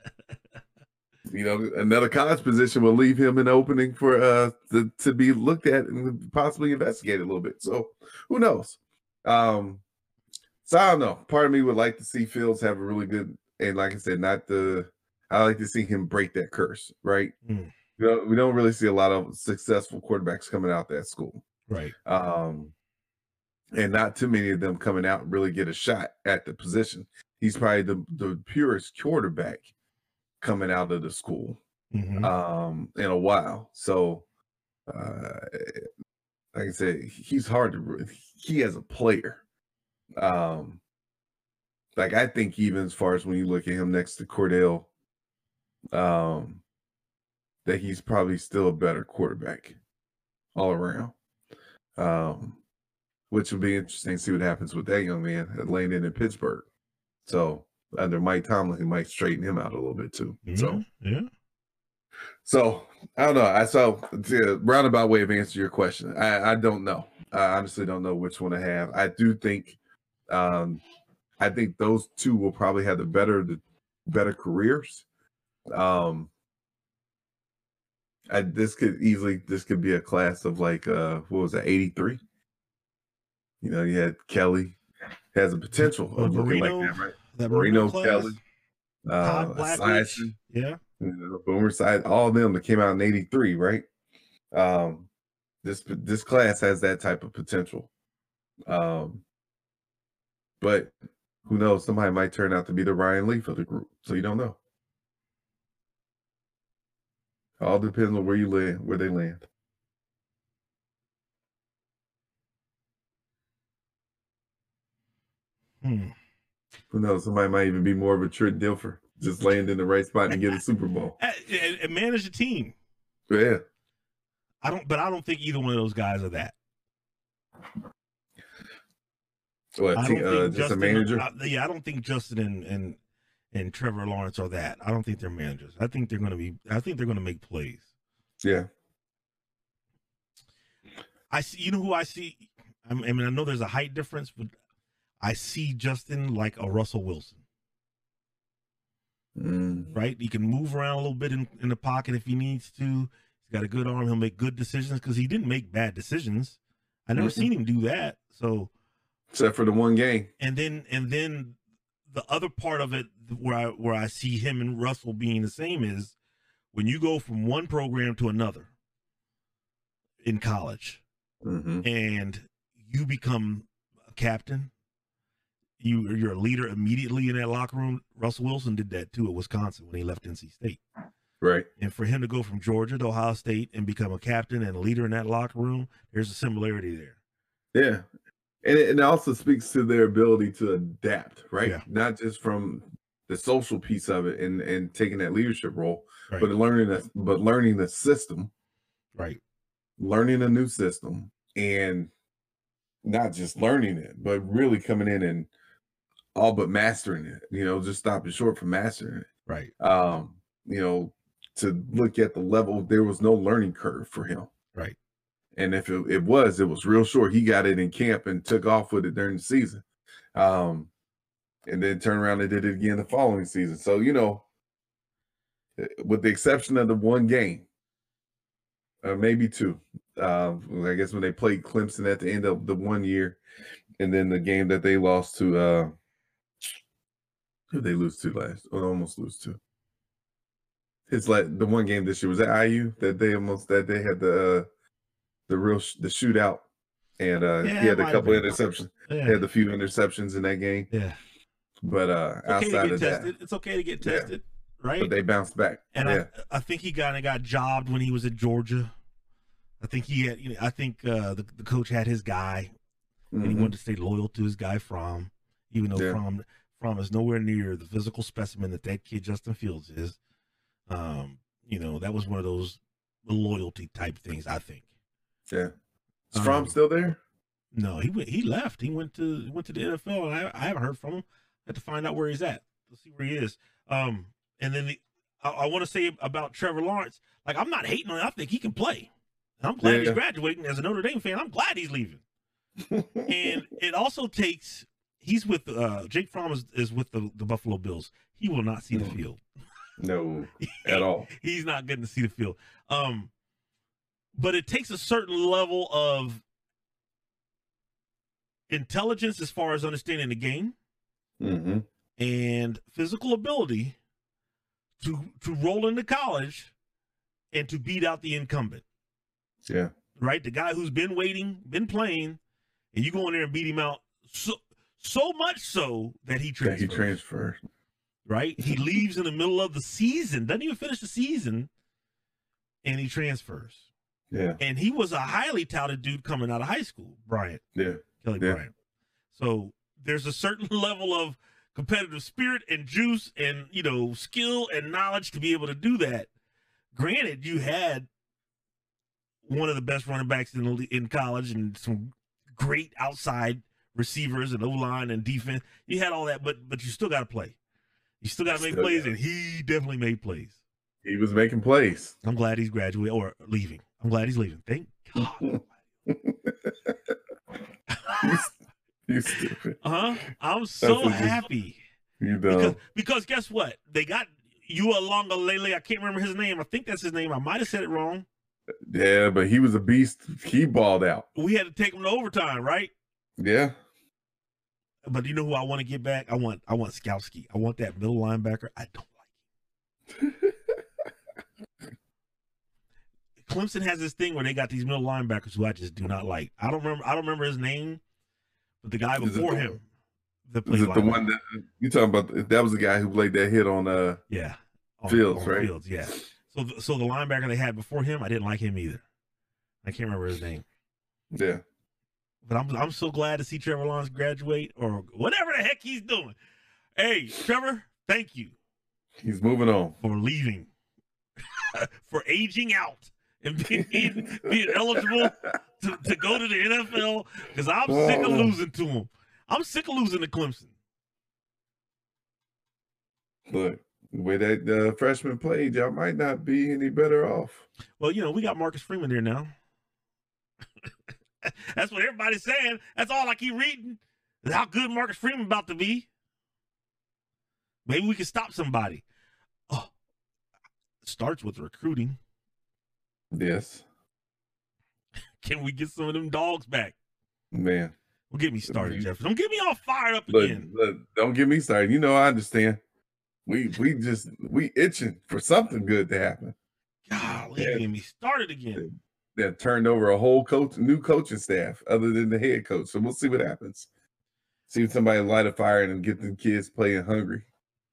Speaker 1: You know, another college position will leave him an opening for uh to, to be looked at and possibly investigated a little bit. So who knows? Um, so I don't know. Part of me would like to see Fields have a really good, and like I said, not the. I like to see him break that curse, right?
Speaker 3: Mm.
Speaker 1: We don't, we don't really see a lot of successful quarterbacks coming out that school,
Speaker 3: Right.
Speaker 1: um, and not too many of them coming out and really get a shot at the position. He's probably the the purest quarterback coming out of the school
Speaker 3: Mhm.
Speaker 1: um in a while. So uh like I said, he's hard to re- he as a player. Um like I think even as far as when you look at him next to Cordell, um that he's probably still a better quarterback all around. Um which would be interesting to see what happens with that young man at landing in Pittsburgh. So under Mike Tomlin, he might straighten him out a little bit too. So
Speaker 3: Yeah, yeah.
Speaker 1: So I don't know. I saw to roundabout way of answer your question. I, I don't know. I honestly don't know which one to have. I do think, um, I think those two will probably have the better the better careers. Um, I, this could easily this could be a class of like uh, what was that eighty-three? You know, you had Kelly has a potential
Speaker 3: Uh,
Speaker 1: of looking
Speaker 3: Marino,
Speaker 1: like that, right?
Speaker 3: That
Speaker 1: Marino,
Speaker 3: class,
Speaker 1: Kelly, uh,
Speaker 3: Todd Blackledge.
Speaker 1: Esiason.
Speaker 3: Yeah.
Speaker 1: You know, Boomer Side, all of them that came out in eighty-three, right? Um, this this class has that type of potential. Um, but who knows? Somebody might turn out to be the Ryan Leaf of the group, so you don't know. All depends on where you land, where they land.
Speaker 3: Hmm.
Speaker 1: Who knows? Somebody might even be more of a Trent Dilfer, just land in the right spot and get a Super Bowl.
Speaker 3: And, and manage a team.
Speaker 1: Yeah.
Speaker 3: I don't, but I don't think either one of those guys are that.
Speaker 1: What,
Speaker 3: I
Speaker 1: te-
Speaker 3: don't
Speaker 1: uh,
Speaker 3: think
Speaker 1: just
Speaker 3: Justin,
Speaker 1: a manager?
Speaker 3: I, yeah, I don't think Justin and, and and Trevor Lawrence are that. I don't think they're managers. I think they're going to be. I think they're going to make plays.
Speaker 1: Yeah.
Speaker 3: I see. You know who I see? I mean, I know there's a height difference, but I see Justin like a Russell Wilson.
Speaker 1: Mm.
Speaker 3: Right? He can move around a little bit in, in the pocket if he needs to. He's got a good arm. He'll make good decisions because he didn't make bad decisions. I never mm-hmm. seen him do that. So,
Speaker 1: except for the one game.
Speaker 3: And then, and then the other part of it where I where I see him and Russell being the same is when you go from one program to another in college,
Speaker 1: mm-hmm.
Speaker 3: and you become a captain. You, you're a leader immediately in that locker room. Russell Wilson did that too at Wisconsin when he left N C State.
Speaker 1: Right.
Speaker 3: And for him to go from Georgia to Ohio State and become a captain and a leader in that locker room, there's a similarity there.
Speaker 1: Yeah. And it, and it also speaks to their ability to adapt, right?
Speaker 3: Yeah.
Speaker 1: Not just from the social piece of it and, and taking that leadership role,
Speaker 3: right.
Speaker 1: but learning the, but learning the system.
Speaker 3: Right.
Speaker 1: Learning a new system and not just learning it, but really coming in and all but mastering it, you know, just stopping short from mastering it.
Speaker 3: Right.
Speaker 1: Um, you know, to look at the level, there was no learning curve for him.
Speaker 3: Right.
Speaker 1: And if it, it was, it was real short. He got it in camp and took off with it during the season. Um, and then turned around and did it again the following season. So, you know, with the exception of the one game, uh, maybe two, uh, I guess when they played Clemson at the end of the one year, and then the game that they lost to, uh, who did they lose to last? Or almost lose to. It's like the one game this year was at I U that they almost that they had the uh, the real sh- the shootout, and uh,
Speaker 3: yeah,
Speaker 1: he had a couple interceptions.
Speaker 3: Yeah.
Speaker 1: He had a few interceptions in that game.
Speaker 3: Yeah,
Speaker 1: but uh,
Speaker 3: it's okay
Speaker 1: outside
Speaker 3: to get
Speaker 1: of
Speaker 3: tested.
Speaker 1: that,
Speaker 3: it's okay to get tested, yeah. right?
Speaker 1: But they bounced back.
Speaker 3: And
Speaker 1: yeah.
Speaker 3: I, I think he kind of got jobbed when he was at Georgia. I think he had. You know, I think uh, the the coach had his guy, mm-hmm. and he wanted to stay loyal to his guy Fromm, even though yeah. Fromm Fromm is nowhere near the physical specimen that that kid Justin Fields is. Um, you know, that was one of those loyalty type things, I think.
Speaker 1: Yeah. Is Fromm um, still there?
Speaker 3: No, he went. He left. He went to went to the N F L, and I, I haven't heard from him. I have to find out where he's at. Let's see where he is. Um, and then the, I, I want to say about Trevor Lawrence. Like, I'm not hating on him. I think he can play. And I'm glad yeah. he's graduating. As a Notre Dame fan, I'm glad he's leaving. And it also takes. He's with uh, Jake Fromm is, is with the, the Buffalo Bills. He will not see the field.
Speaker 1: No, at all.
Speaker 3: He's not getting to see the field. Um, but it takes a certain level of intelligence as far as understanding the game
Speaker 1: mm-hmm.
Speaker 3: and physical ability to to roll into college and to beat out the incumbent.
Speaker 1: Yeah.
Speaker 3: Right? The guy who's been waiting, been playing, and you go in there and beat him out so so much so that he transfers.
Speaker 1: That he transfers.
Speaker 3: Right? He leaves in the middle of the season, doesn't even finish the season, and he transfers.
Speaker 1: Yeah.
Speaker 3: And he was a highly touted dude coming out of high school, Bryant.
Speaker 1: Yeah.
Speaker 3: Kelly
Speaker 1: yeah.
Speaker 3: Bryant. So there's a certain level of competitive spirit and juice and, you know, skill and knowledge to be able to do that. Granted, you had one of the best running backs in the, in college and some great outside receivers and O-line and defense. You had all that, but but you still got to play. You still got to make
Speaker 1: Still
Speaker 3: plays,
Speaker 1: got
Speaker 3: and he definitely made plays.
Speaker 1: He was making plays.
Speaker 3: I'm glad he's graduating or leaving. I'm glad he's leaving. Thank God.
Speaker 1: you, you stupid.
Speaker 3: Uh huh. I'm so happy.
Speaker 1: You
Speaker 3: because,
Speaker 1: know.
Speaker 3: because guess what? They got Uiagalelei. I can't remember his name. I think that's his name. I might have said it wrong.
Speaker 1: Yeah, but he was a beast. He balled out.
Speaker 3: We had to take him to overtime, right?
Speaker 1: Yeah.
Speaker 3: But you know who I want to get back? I want I want Skowski. I want that middle linebacker. I don't like him. Clemson has this thing where they got these middle linebackers who I just do not like. I don't remember I don't remember his name, but the guy before him, that
Speaker 1: Is it the one that you talking about? That was the guy who played that hit on uh
Speaker 3: yeah on,
Speaker 1: Fields,
Speaker 3: on
Speaker 1: right?
Speaker 3: Fields, yeah. So so the linebacker they had before him, I didn't like him either. I can't remember his name.
Speaker 1: Yeah.
Speaker 3: But I'm I'm so glad to see Trevor Lawrence graduate or whatever the heck he's doing. Hey, Trevor, thank you.
Speaker 1: He's moving on.
Speaker 3: For leaving. For aging out and being, being, being eligible to, to go to the N F L because I'm oh. sick of losing to him. I'm sick of losing to Clemson.
Speaker 1: Look, the way that uh, freshman played, y'all might not be any better off.
Speaker 3: Well, you know, we got Marcus Freeman there now. That's what everybody's saying. That's all I keep reading. Is how good Marcus Freeman about to be. Maybe we can stop somebody. Oh, starts with recruiting.
Speaker 1: Yes.
Speaker 3: Can we get some of them dogs back?
Speaker 1: Man.
Speaker 3: Well, get me started, Jeff. Don't get me all fired up
Speaker 1: look,
Speaker 3: again.
Speaker 1: Look, don't get me started. You know, I understand. We we just we itching for something good to happen.
Speaker 3: Golly, yeah. Get me started again.
Speaker 1: They turned over a whole coach, new coaching staff, other than the head coach. So we'll see what happens. See if somebody light a fire and get the kids playing hungry.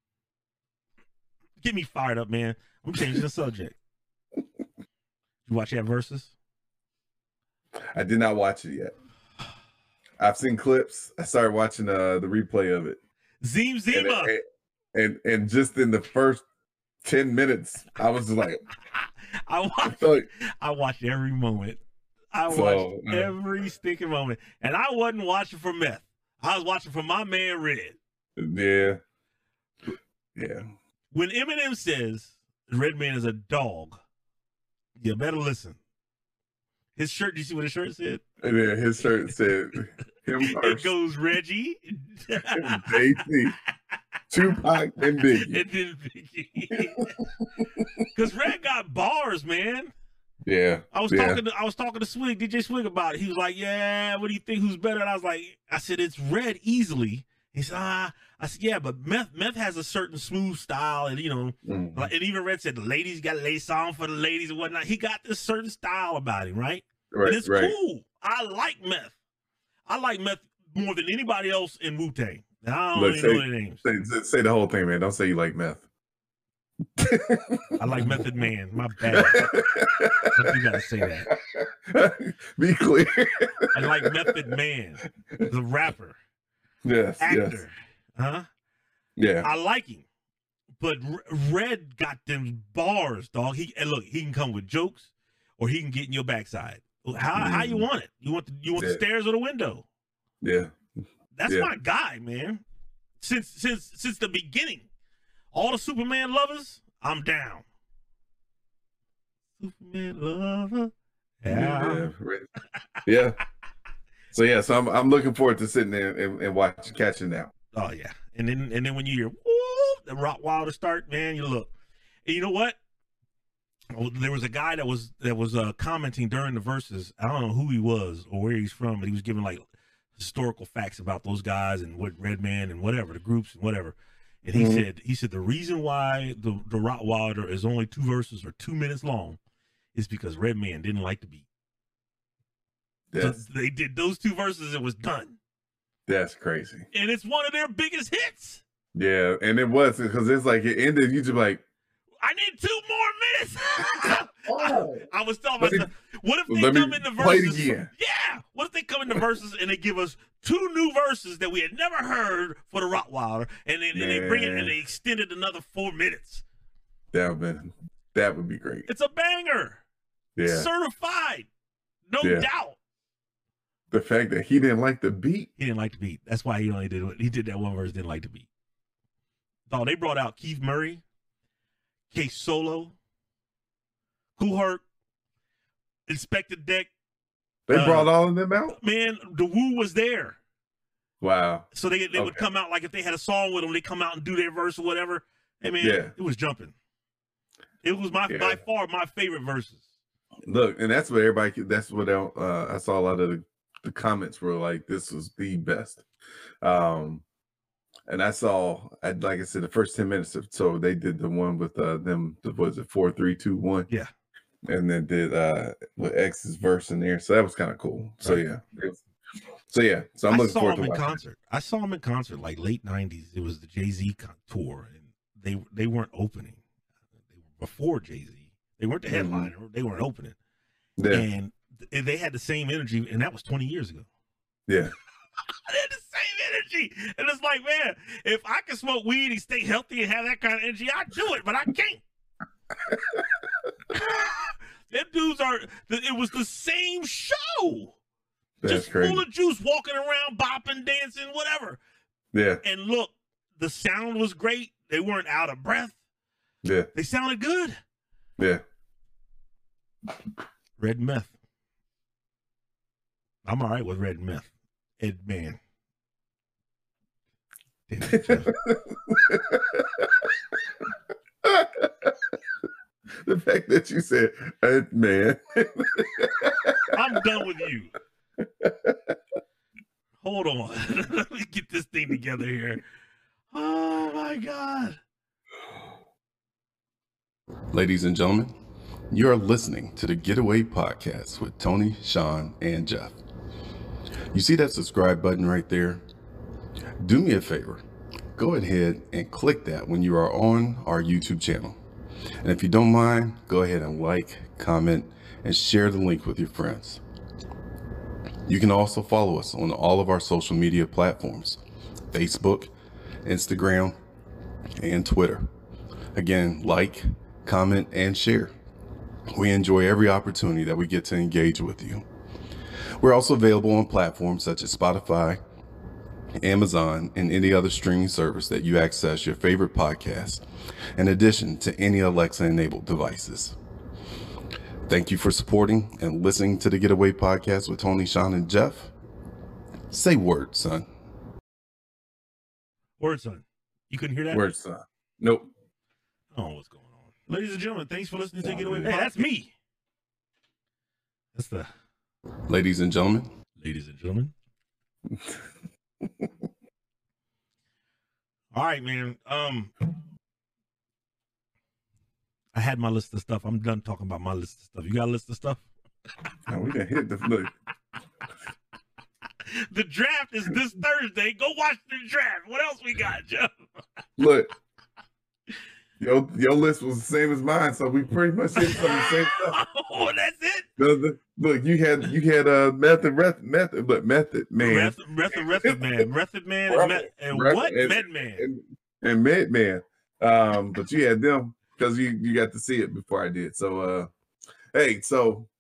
Speaker 3: Get me fired up, man. I'm changing the subject. You watch that Versus?
Speaker 1: I did not watch it yet. I've seen clips. I started watching uh, the replay of it.
Speaker 3: Zim Zima.
Speaker 1: And, and and just in the first ten minutes, I was like,
Speaker 3: I watched. So, I watched every moment. I watched so, uh, every stinking moment, and I wasn't watching for meth. I was watching for my man Red.
Speaker 1: Yeah, yeah.
Speaker 3: When Eminem says Redman is a dog, you better listen. His shirt, do you see what his shirt said?
Speaker 1: And then his shirt said, him
Speaker 3: first. It goes Reggie.
Speaker 1: Jay-Z, Tupac, and Biggie.
Speaker 3: And then Biggie. Because Red got bars, man.
Speaker 1: Yeah.
Speaker 3: I was
Speaker 1: yeah.
Speaker 3: talking to I was talking to Swig, D J Swig about it. He was like, yeah, what do you think? Who's better? And I was like, I said, it's Red easily. He said, ah. I said, yeah, but Meth Meth has a certain smooth style, and you know, mm-hmm. like, and even Red said the ladies got lace on for the ladies and whatnot. He got this certain style about him, right?
Speaker 1: Right,
Speaker 3: and it's
Speaker 1: right.
Speaker 3: cool. I like Meth. I like Meth more than anybody else in Wu-Tang. I don't
Speaker 1: Look,
Speaker 3: even
Speaker 1: say,
Speaker 3: know their names.
Speaker 1: Say, say the whole thing, man. Don't say you like Meth.
Speaker 3: I like Method Man. My bad. You gotta say that.
Speaker 1: Be clear.
Speaker 3: I like Method Man, the rapper.
Speaker 1: Yes.
Speaker 3: Actor.
Speaker 1: Yes.
Speaker 3: Huh?
Speaker 1: Yeah.
Speaker 3: I like him. But Red got them bars, dog. He and look, he can come with jokes or he can get in your backside. How mm. how you want it? You want the you want yeah. the stairs or the window?
Speaker 1: Yeah.
Speaker 3: That's
Speaker 1: yeah.
Speaker 3: my guy, man. Since since since the beginning. All the Superman lovers, I'm down. Superman lover. Yeah.
Speaker 1: Yeah. yeah. So yeah, so I'm I'm looking forward to sitting there and, and watching catching now.
Speaker 3: Oh yeah. And then and then when you hear whoop, the Rottweiler start, man, you look. And you know what? There was a guy that was that was uh, commenting during the verses. I don't know who he was or where he's from, but he was giving like historical facts about those guys and what Redman and whatever, the groups and whatever. And he mm-hmm. said he said the reason why the, the Rottweiler is only two verses or two minutes long is because Redman didn't like the beat.
Speaker 1: Yes.
Speaker 3: So they did those two verses, it was done.
Speaker 1: That's crazy.
Speaker 3: And it's one of their biggest hits.
Speaker 1: Yeah, and it was because it's like it ended. You just like,
Speaker 3: I need two more minutes.
Speaker 1: oh.
Speaker 3: I, I was telling myself, what if they
Speaker 1: let
Speaker 3: come
Speaker 1: me
Speaker 3: in the
Speaker 1: play
Speaker 3: verses?
Speaker 1: it again.
Speaker 3: Yeah. What if they come in the verses and they give us two new verses that we had never heard for the Rottweiler, and they, and they bring it and they extend it another four minutes?
Speaker 1: That would be, that would be great.
Speaker 3: It's a banger.
Speaker 1: Yeah.
Speaker 3: Certified. No
Speaker 1: yeah.
Speaker 3: doubt.
Speaker 1: The fact that he didn't like the beat.
Speaker 3: He didn't like the beat. That's why he only did it. He did that one verse, didn't like the beat. Oh, they brought out Keith Murray, Case Solo, Kool Herc, Inspector Deck.
Speaker 1: They
Speaker 3: uh,
Speaker 1: brought all of them out?
Speaker 3: Man, the Wu was there.
Speaker 1: Wow.
Speaker 3: So they they
Speaker 1: okay.
Speaker 3: would come out, like if they had a song with them, they come out and do their verse or whatever. Hey, man,
Speaker 1: yeah.
Speaker 3: it was jumping. It was my yeah. by far my favorite verses.
Speaker 1: Look, and that's what everybody, that's what uh, I saw a lot of the, the comments were like, this was the best. Um, and I saw, I, like I said, the first ten minutes of, so they did the one with uh, them, was it four, three, two, one?
Speaker 3: Yeah.
Speaker 1: And then did uh, with X's verse in there. So that was kind of cool. So
Speaker 3: right.
Speaker 1: yeah, it was, So yeah, so I'm
Speaker 3: I
Speaker 1: looking
Speaker 3: saw
Speaker 1: forward
Speaker 3: him
Speaker 1: to
Speaker 3: in
Speaker 1: watching.
Speaker 3: concert. I saw him in concert like late nineties. It was the Jay-Z con- tour, and they they weren't opening. They were before Jay-Z. They weren't the
Speaker 1: Mhm.
Speaker 3: headliner. They weren't opening,
Speaker 1: Yeah,
Speaker 3: and th- they had the same energy, and that was twenty years ago.
Speaker 1: yeah,
Speaker 3: They had the same energy, and it's like, man, if I can smoke weed and stay healthy and have that kind of energy, I'd do it, but I can't. Them dudes are. It was the same show.
Speaker 1: that's
Speaker 3: Just
Speaker 1: crazy.
Speaker 3: full of juice, walking around, bopping, dancing, whatever.
Speaker 1: Yeah,
Speaker 3: And look, the sound was great. They weren't out of breath.
Speaker 1: yeah,
Speaker 3: They sounded good.
Speaker 1: yeah.
Speaker 3: Red meth. I'm all right with red meth. Ed man. Damn it, Jeff.
Speaker 1: The fact that you said, uh, man.
Speaker 3: I'm done with you. Hold on. Let me get this thing together here. Oh my God.
Speaker 1: Ladies and gentlemen, you are listening to the Getaway Podcast with Tony, Sean, and Jeff. You see that subscribe button right there? Do me a favor. Go ahead and click that when you are on our YouTube channel. And if you don't mind, go ahead and like, comment, and share the link with your friends. You can also follow us on all of our social media platforms, Facebook, Instagram, and Twitter. Again, like, comment, and share. We enjoy every opportunity that we get to engage with you. We're also available on platforms such as Spotify, Amazon, and any other streaming service that you access your favorite podcast, in addition to any Alexa-enabled devices. Thank you for supporting and listening to the Getaway Podcast with Tony, Sean, and Jeff. Say word, son.
Speaker 3: Word, son. You couldn't hear that?
Speaker 1: Word, son. Nope.
Speaker 3: Oh, what's going on? Ladies and gentlemen, thanks for listening to
Speaker 1: Oh,
Speaker 3: Getaway.
Speaker 1: man.
Speaker 3: Hey, that's me. That's the
Speaker 1: Ladies and gentlemen.
Speaker 3: ladies and gentlemen. All right, man. Um, I had my list of stuff. I'm done talking about my list of stuff. You got a list of stuff?
Speaker 1: Oh, we can hit the look.
Speaker 3: The draft is this Thursday. Go watch the draft. What else we got, Jeff?
Speaker 1: Look. Your, your list was the same as mine, so we pretty much hit some of the same stuff.
Speaker 3: Oh, that's it.
Speaker 1: The, the, look, you had you had uh, method, method, method, but method man,
Speaker 3: Method, method, method man, method man, and, met, and
Speaker 1: Method-
Speaker 3: what?
Speaker 1: and-
Speaker 3: Med man.
Speaker 1: and, and med man. Um, but you had them because you you got to see it before I did. So, uh, hey, so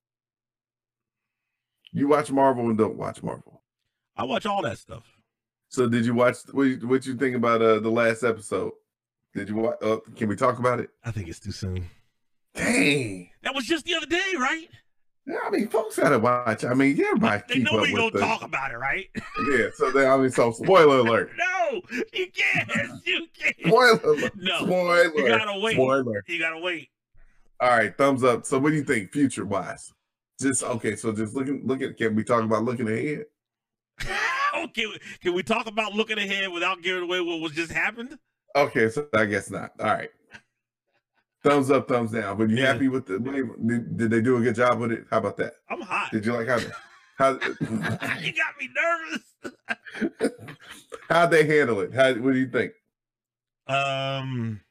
Speaker 1: you watch Marvel and don't watch Marvel.
Speaker 3: I watch all that stuff.
Speaker 1: So, did you watch? What you, what you think about uh, the last episode? Did you watch? Uh, can we talk about it?
Speaker 3: I think it's too soon.
Speaker 1: Dang.
Speaker 3: That was just the other day, right?
Speaker 1: Yeah, I mean, folks gotta watch. I mean, everybody
Speaker 3: They
Speaker 1: keep
Speaker 3: know
Speaker 1: up
Speaker 3: we
Speaker 1: with
Speaker 3: gonna
Speaker 1: the,
Speaker 3: talk about it, right?
Speaker 1: Yeah, so they, I mean, so spoiler alert.
Speaker 3: No, you can't. You can't.
Speaker 1: Spoiler alert.
Speaker 3: No,
Speaker 1: Spoiler.
Speaker 3: you gotta wait.
Speaker 1: Spoiler.
Speaker 3: You gotta wait.
Speaker 1: All right, thumbs up. So, what do you think, future wise? Just okay. So, just looking, look at. Can we talk about looking ahead?
Speaker 3: Okay, can we talk about looking ahead without giving away what was just happened?
Speaker 1: Okay, so I guess not. All right. Thumbs up, thumbs down. But you
Speaker 3: Yeah.
Speaker 1: happy with the? Did, did they do a good job with it? How about that?
Speaker 3: I'm hot.
Speaker 1: Did you like how? How?
Speaker 3: You got me nervous.
Speaker 1: How'd they handle it? How? What do you think?
Speaker 3: Um,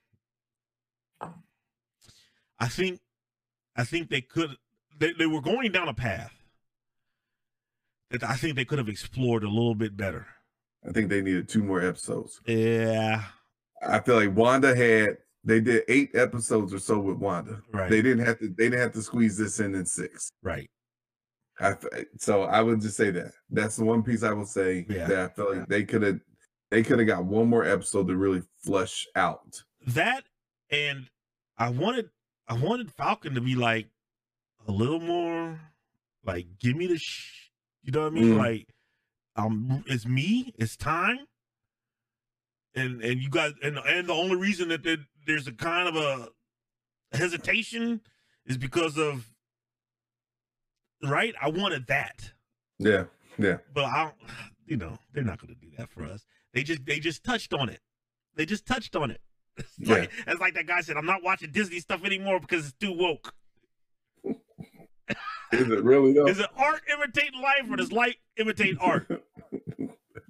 Speaker 3: I think, I think they could. They, they were going down a path that I think they could have explored a little bit better.
Speaker 1: I think they needed two more episodes.
Speaker 3: Yeah,
Speaker 1: I feel like Wanda had. They did eight episodes or so with Wanda.
Speaker 3: right,
Speaker 1: They didn't have to. They didn't have to squeeze this in in six.
Speaker 3: right.
Speaker 1: I, so I would just say that that's the one piece I would say
Speaker 3: Yeah.
Speaker 1: that I felt like they could have they could have got one more episode to really flush out.
Speaker 3: That, and I wanted, I wanted Falcon to be like a little more, like, give me the, sh-, you know what I mean?
Speaker 1: Mm.
Speaker 3: Like, um, it's me, it's time, and and you guys, and and the only reason that there, there's a kind of a hesitation is because of, right? I wanted that,
Speaker 1: Yeah, yeah,
Speaker 3: but I, don't, you know, they're not going to do that for us. They just, they just touched on it. They just touched on it. It's
Speaker 1: Yeah.
Speaker 3: like, it's like that guy said, I'm not watching Disney stuff anymore because it's too woke.
Speaker 1: Is it really though?
Speaker 3: Is it art imitating life or does life imitate art?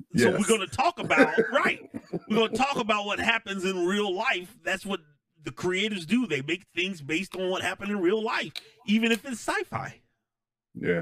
Speaker 2: So
Speaker 1: Yes.
Speaker 2: we're going to talk about, right. We're going to talk about what happens in real life. That's what the creators do. They make things based on what happened in real life, even if it's sci-fi.
Speaker 1: Yeah.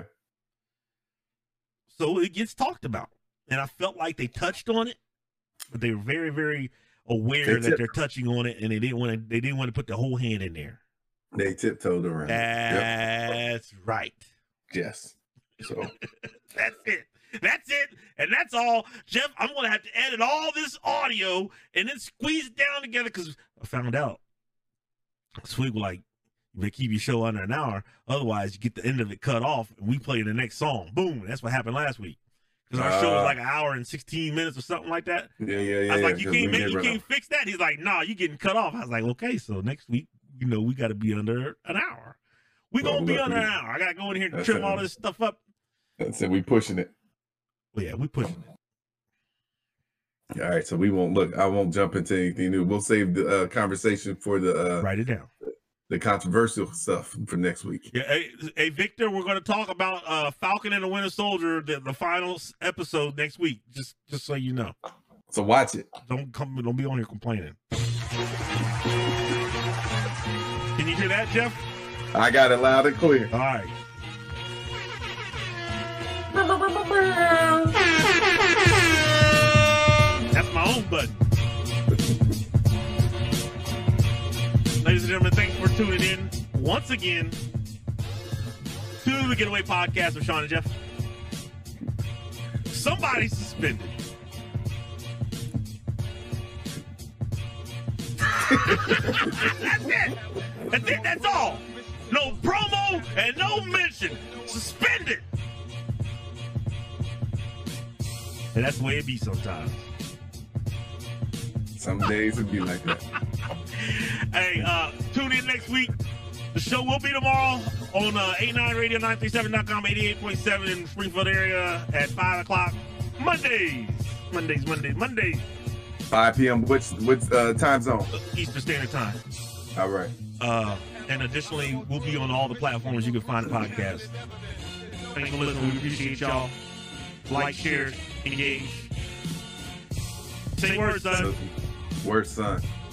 Speaker 2: So it gets talked about. And I felt like they touched on it, but they were very, very aware
Speaker 1: They
Speaker 2: that
Speaker 1: tip-
Speaker 2: they're touching on it, and they didn't want to. They didn't want to put the whole hand in there.
Speaker 1: They tiptoed around. Yep.
Speaker 2: That's right.
Speaker 1: Yes. So
Speaker 2: That's it. That's it. And that's all. Jeff, I'm going to have to edit all this audio and then squeeze it down together because I found out. Swig was like, you better keep your show under an hour. Otherwise, you get the end of it cut off and we play the next song. Boom. That's what happened last week. Because our uh, show was like an hour and sixteen minutes or something like that.
Speaker 1: Yeah, yeah, yeah.
Speaker 2: I was
Speaker 1: yeah,
Speaker 2: like, you can't, make, you can't
Speaker 1: off.
Speaker 2: fix that. He's like, nah, you're getting cut off. I was like, okay, so next week, you know, we got to be under an hour. We're
Speaker 1: Well,
Speaker 2: going to be
Speaker 1: look,
Speaker 2: under
Speaker 1: we-
Speaker 2: an hour. I got to go in here and
Speaker 1: That's
Speaker 2: trim
Speaker 1: it.
Speaker 2: all this stuff up.
Speaker 1: That's it. We pushing it.
Speaker 2: Well, yeah, we pushing it.
Speaker 1: All right. So we won't look. I won't jump into anything new. We'll save the uh, conversation for the uh,
Speaker 2: Write it down.
Speaker 1: the controversial stuff for next week.
Speaker 2: Yeah, hey, hey Victor, we're going to talk about uh, Falcon and the Winter Soldier, the, the final s- episode next week. Just, just so you know,
Speaker 1: So watch it.
Speaker 2: don't come, don't be on here complaining. Can you hear that, Jeff?
Speaker 1: I got it loud and clear.
Speaker 2: All right. That's my own button. Ladies and gentlemen, thanks for tuning in once again to the Getaway Podcast with Sean and Jeff. Somebody's suspended. That's it. That's it. That's all. No promo and no mention. Suspended. And that's the way it be sometimes.
Speaker 1: Some days it be like that.
Speaker 2: Hey, uh, tune in next week. The show will be tomorrow on uh, eighty-nine radio nine three seven dot com, eighty-eight point seven in the Springfield area at five o'clock. Mondays. Mondays, Mondays, Mondays.
Speaker 1: five p.m. Which which uh, time zone?
Speaker 2: Eastern Standard Time.
Speaker 1: All right.
Speaker 2: Uh, and additionally, we'll be on all the platforms you can find the podcast. Thanks for listening. We appreciate y'all. Like, share, engage. Say words, son.
Speaker 1: Word, son.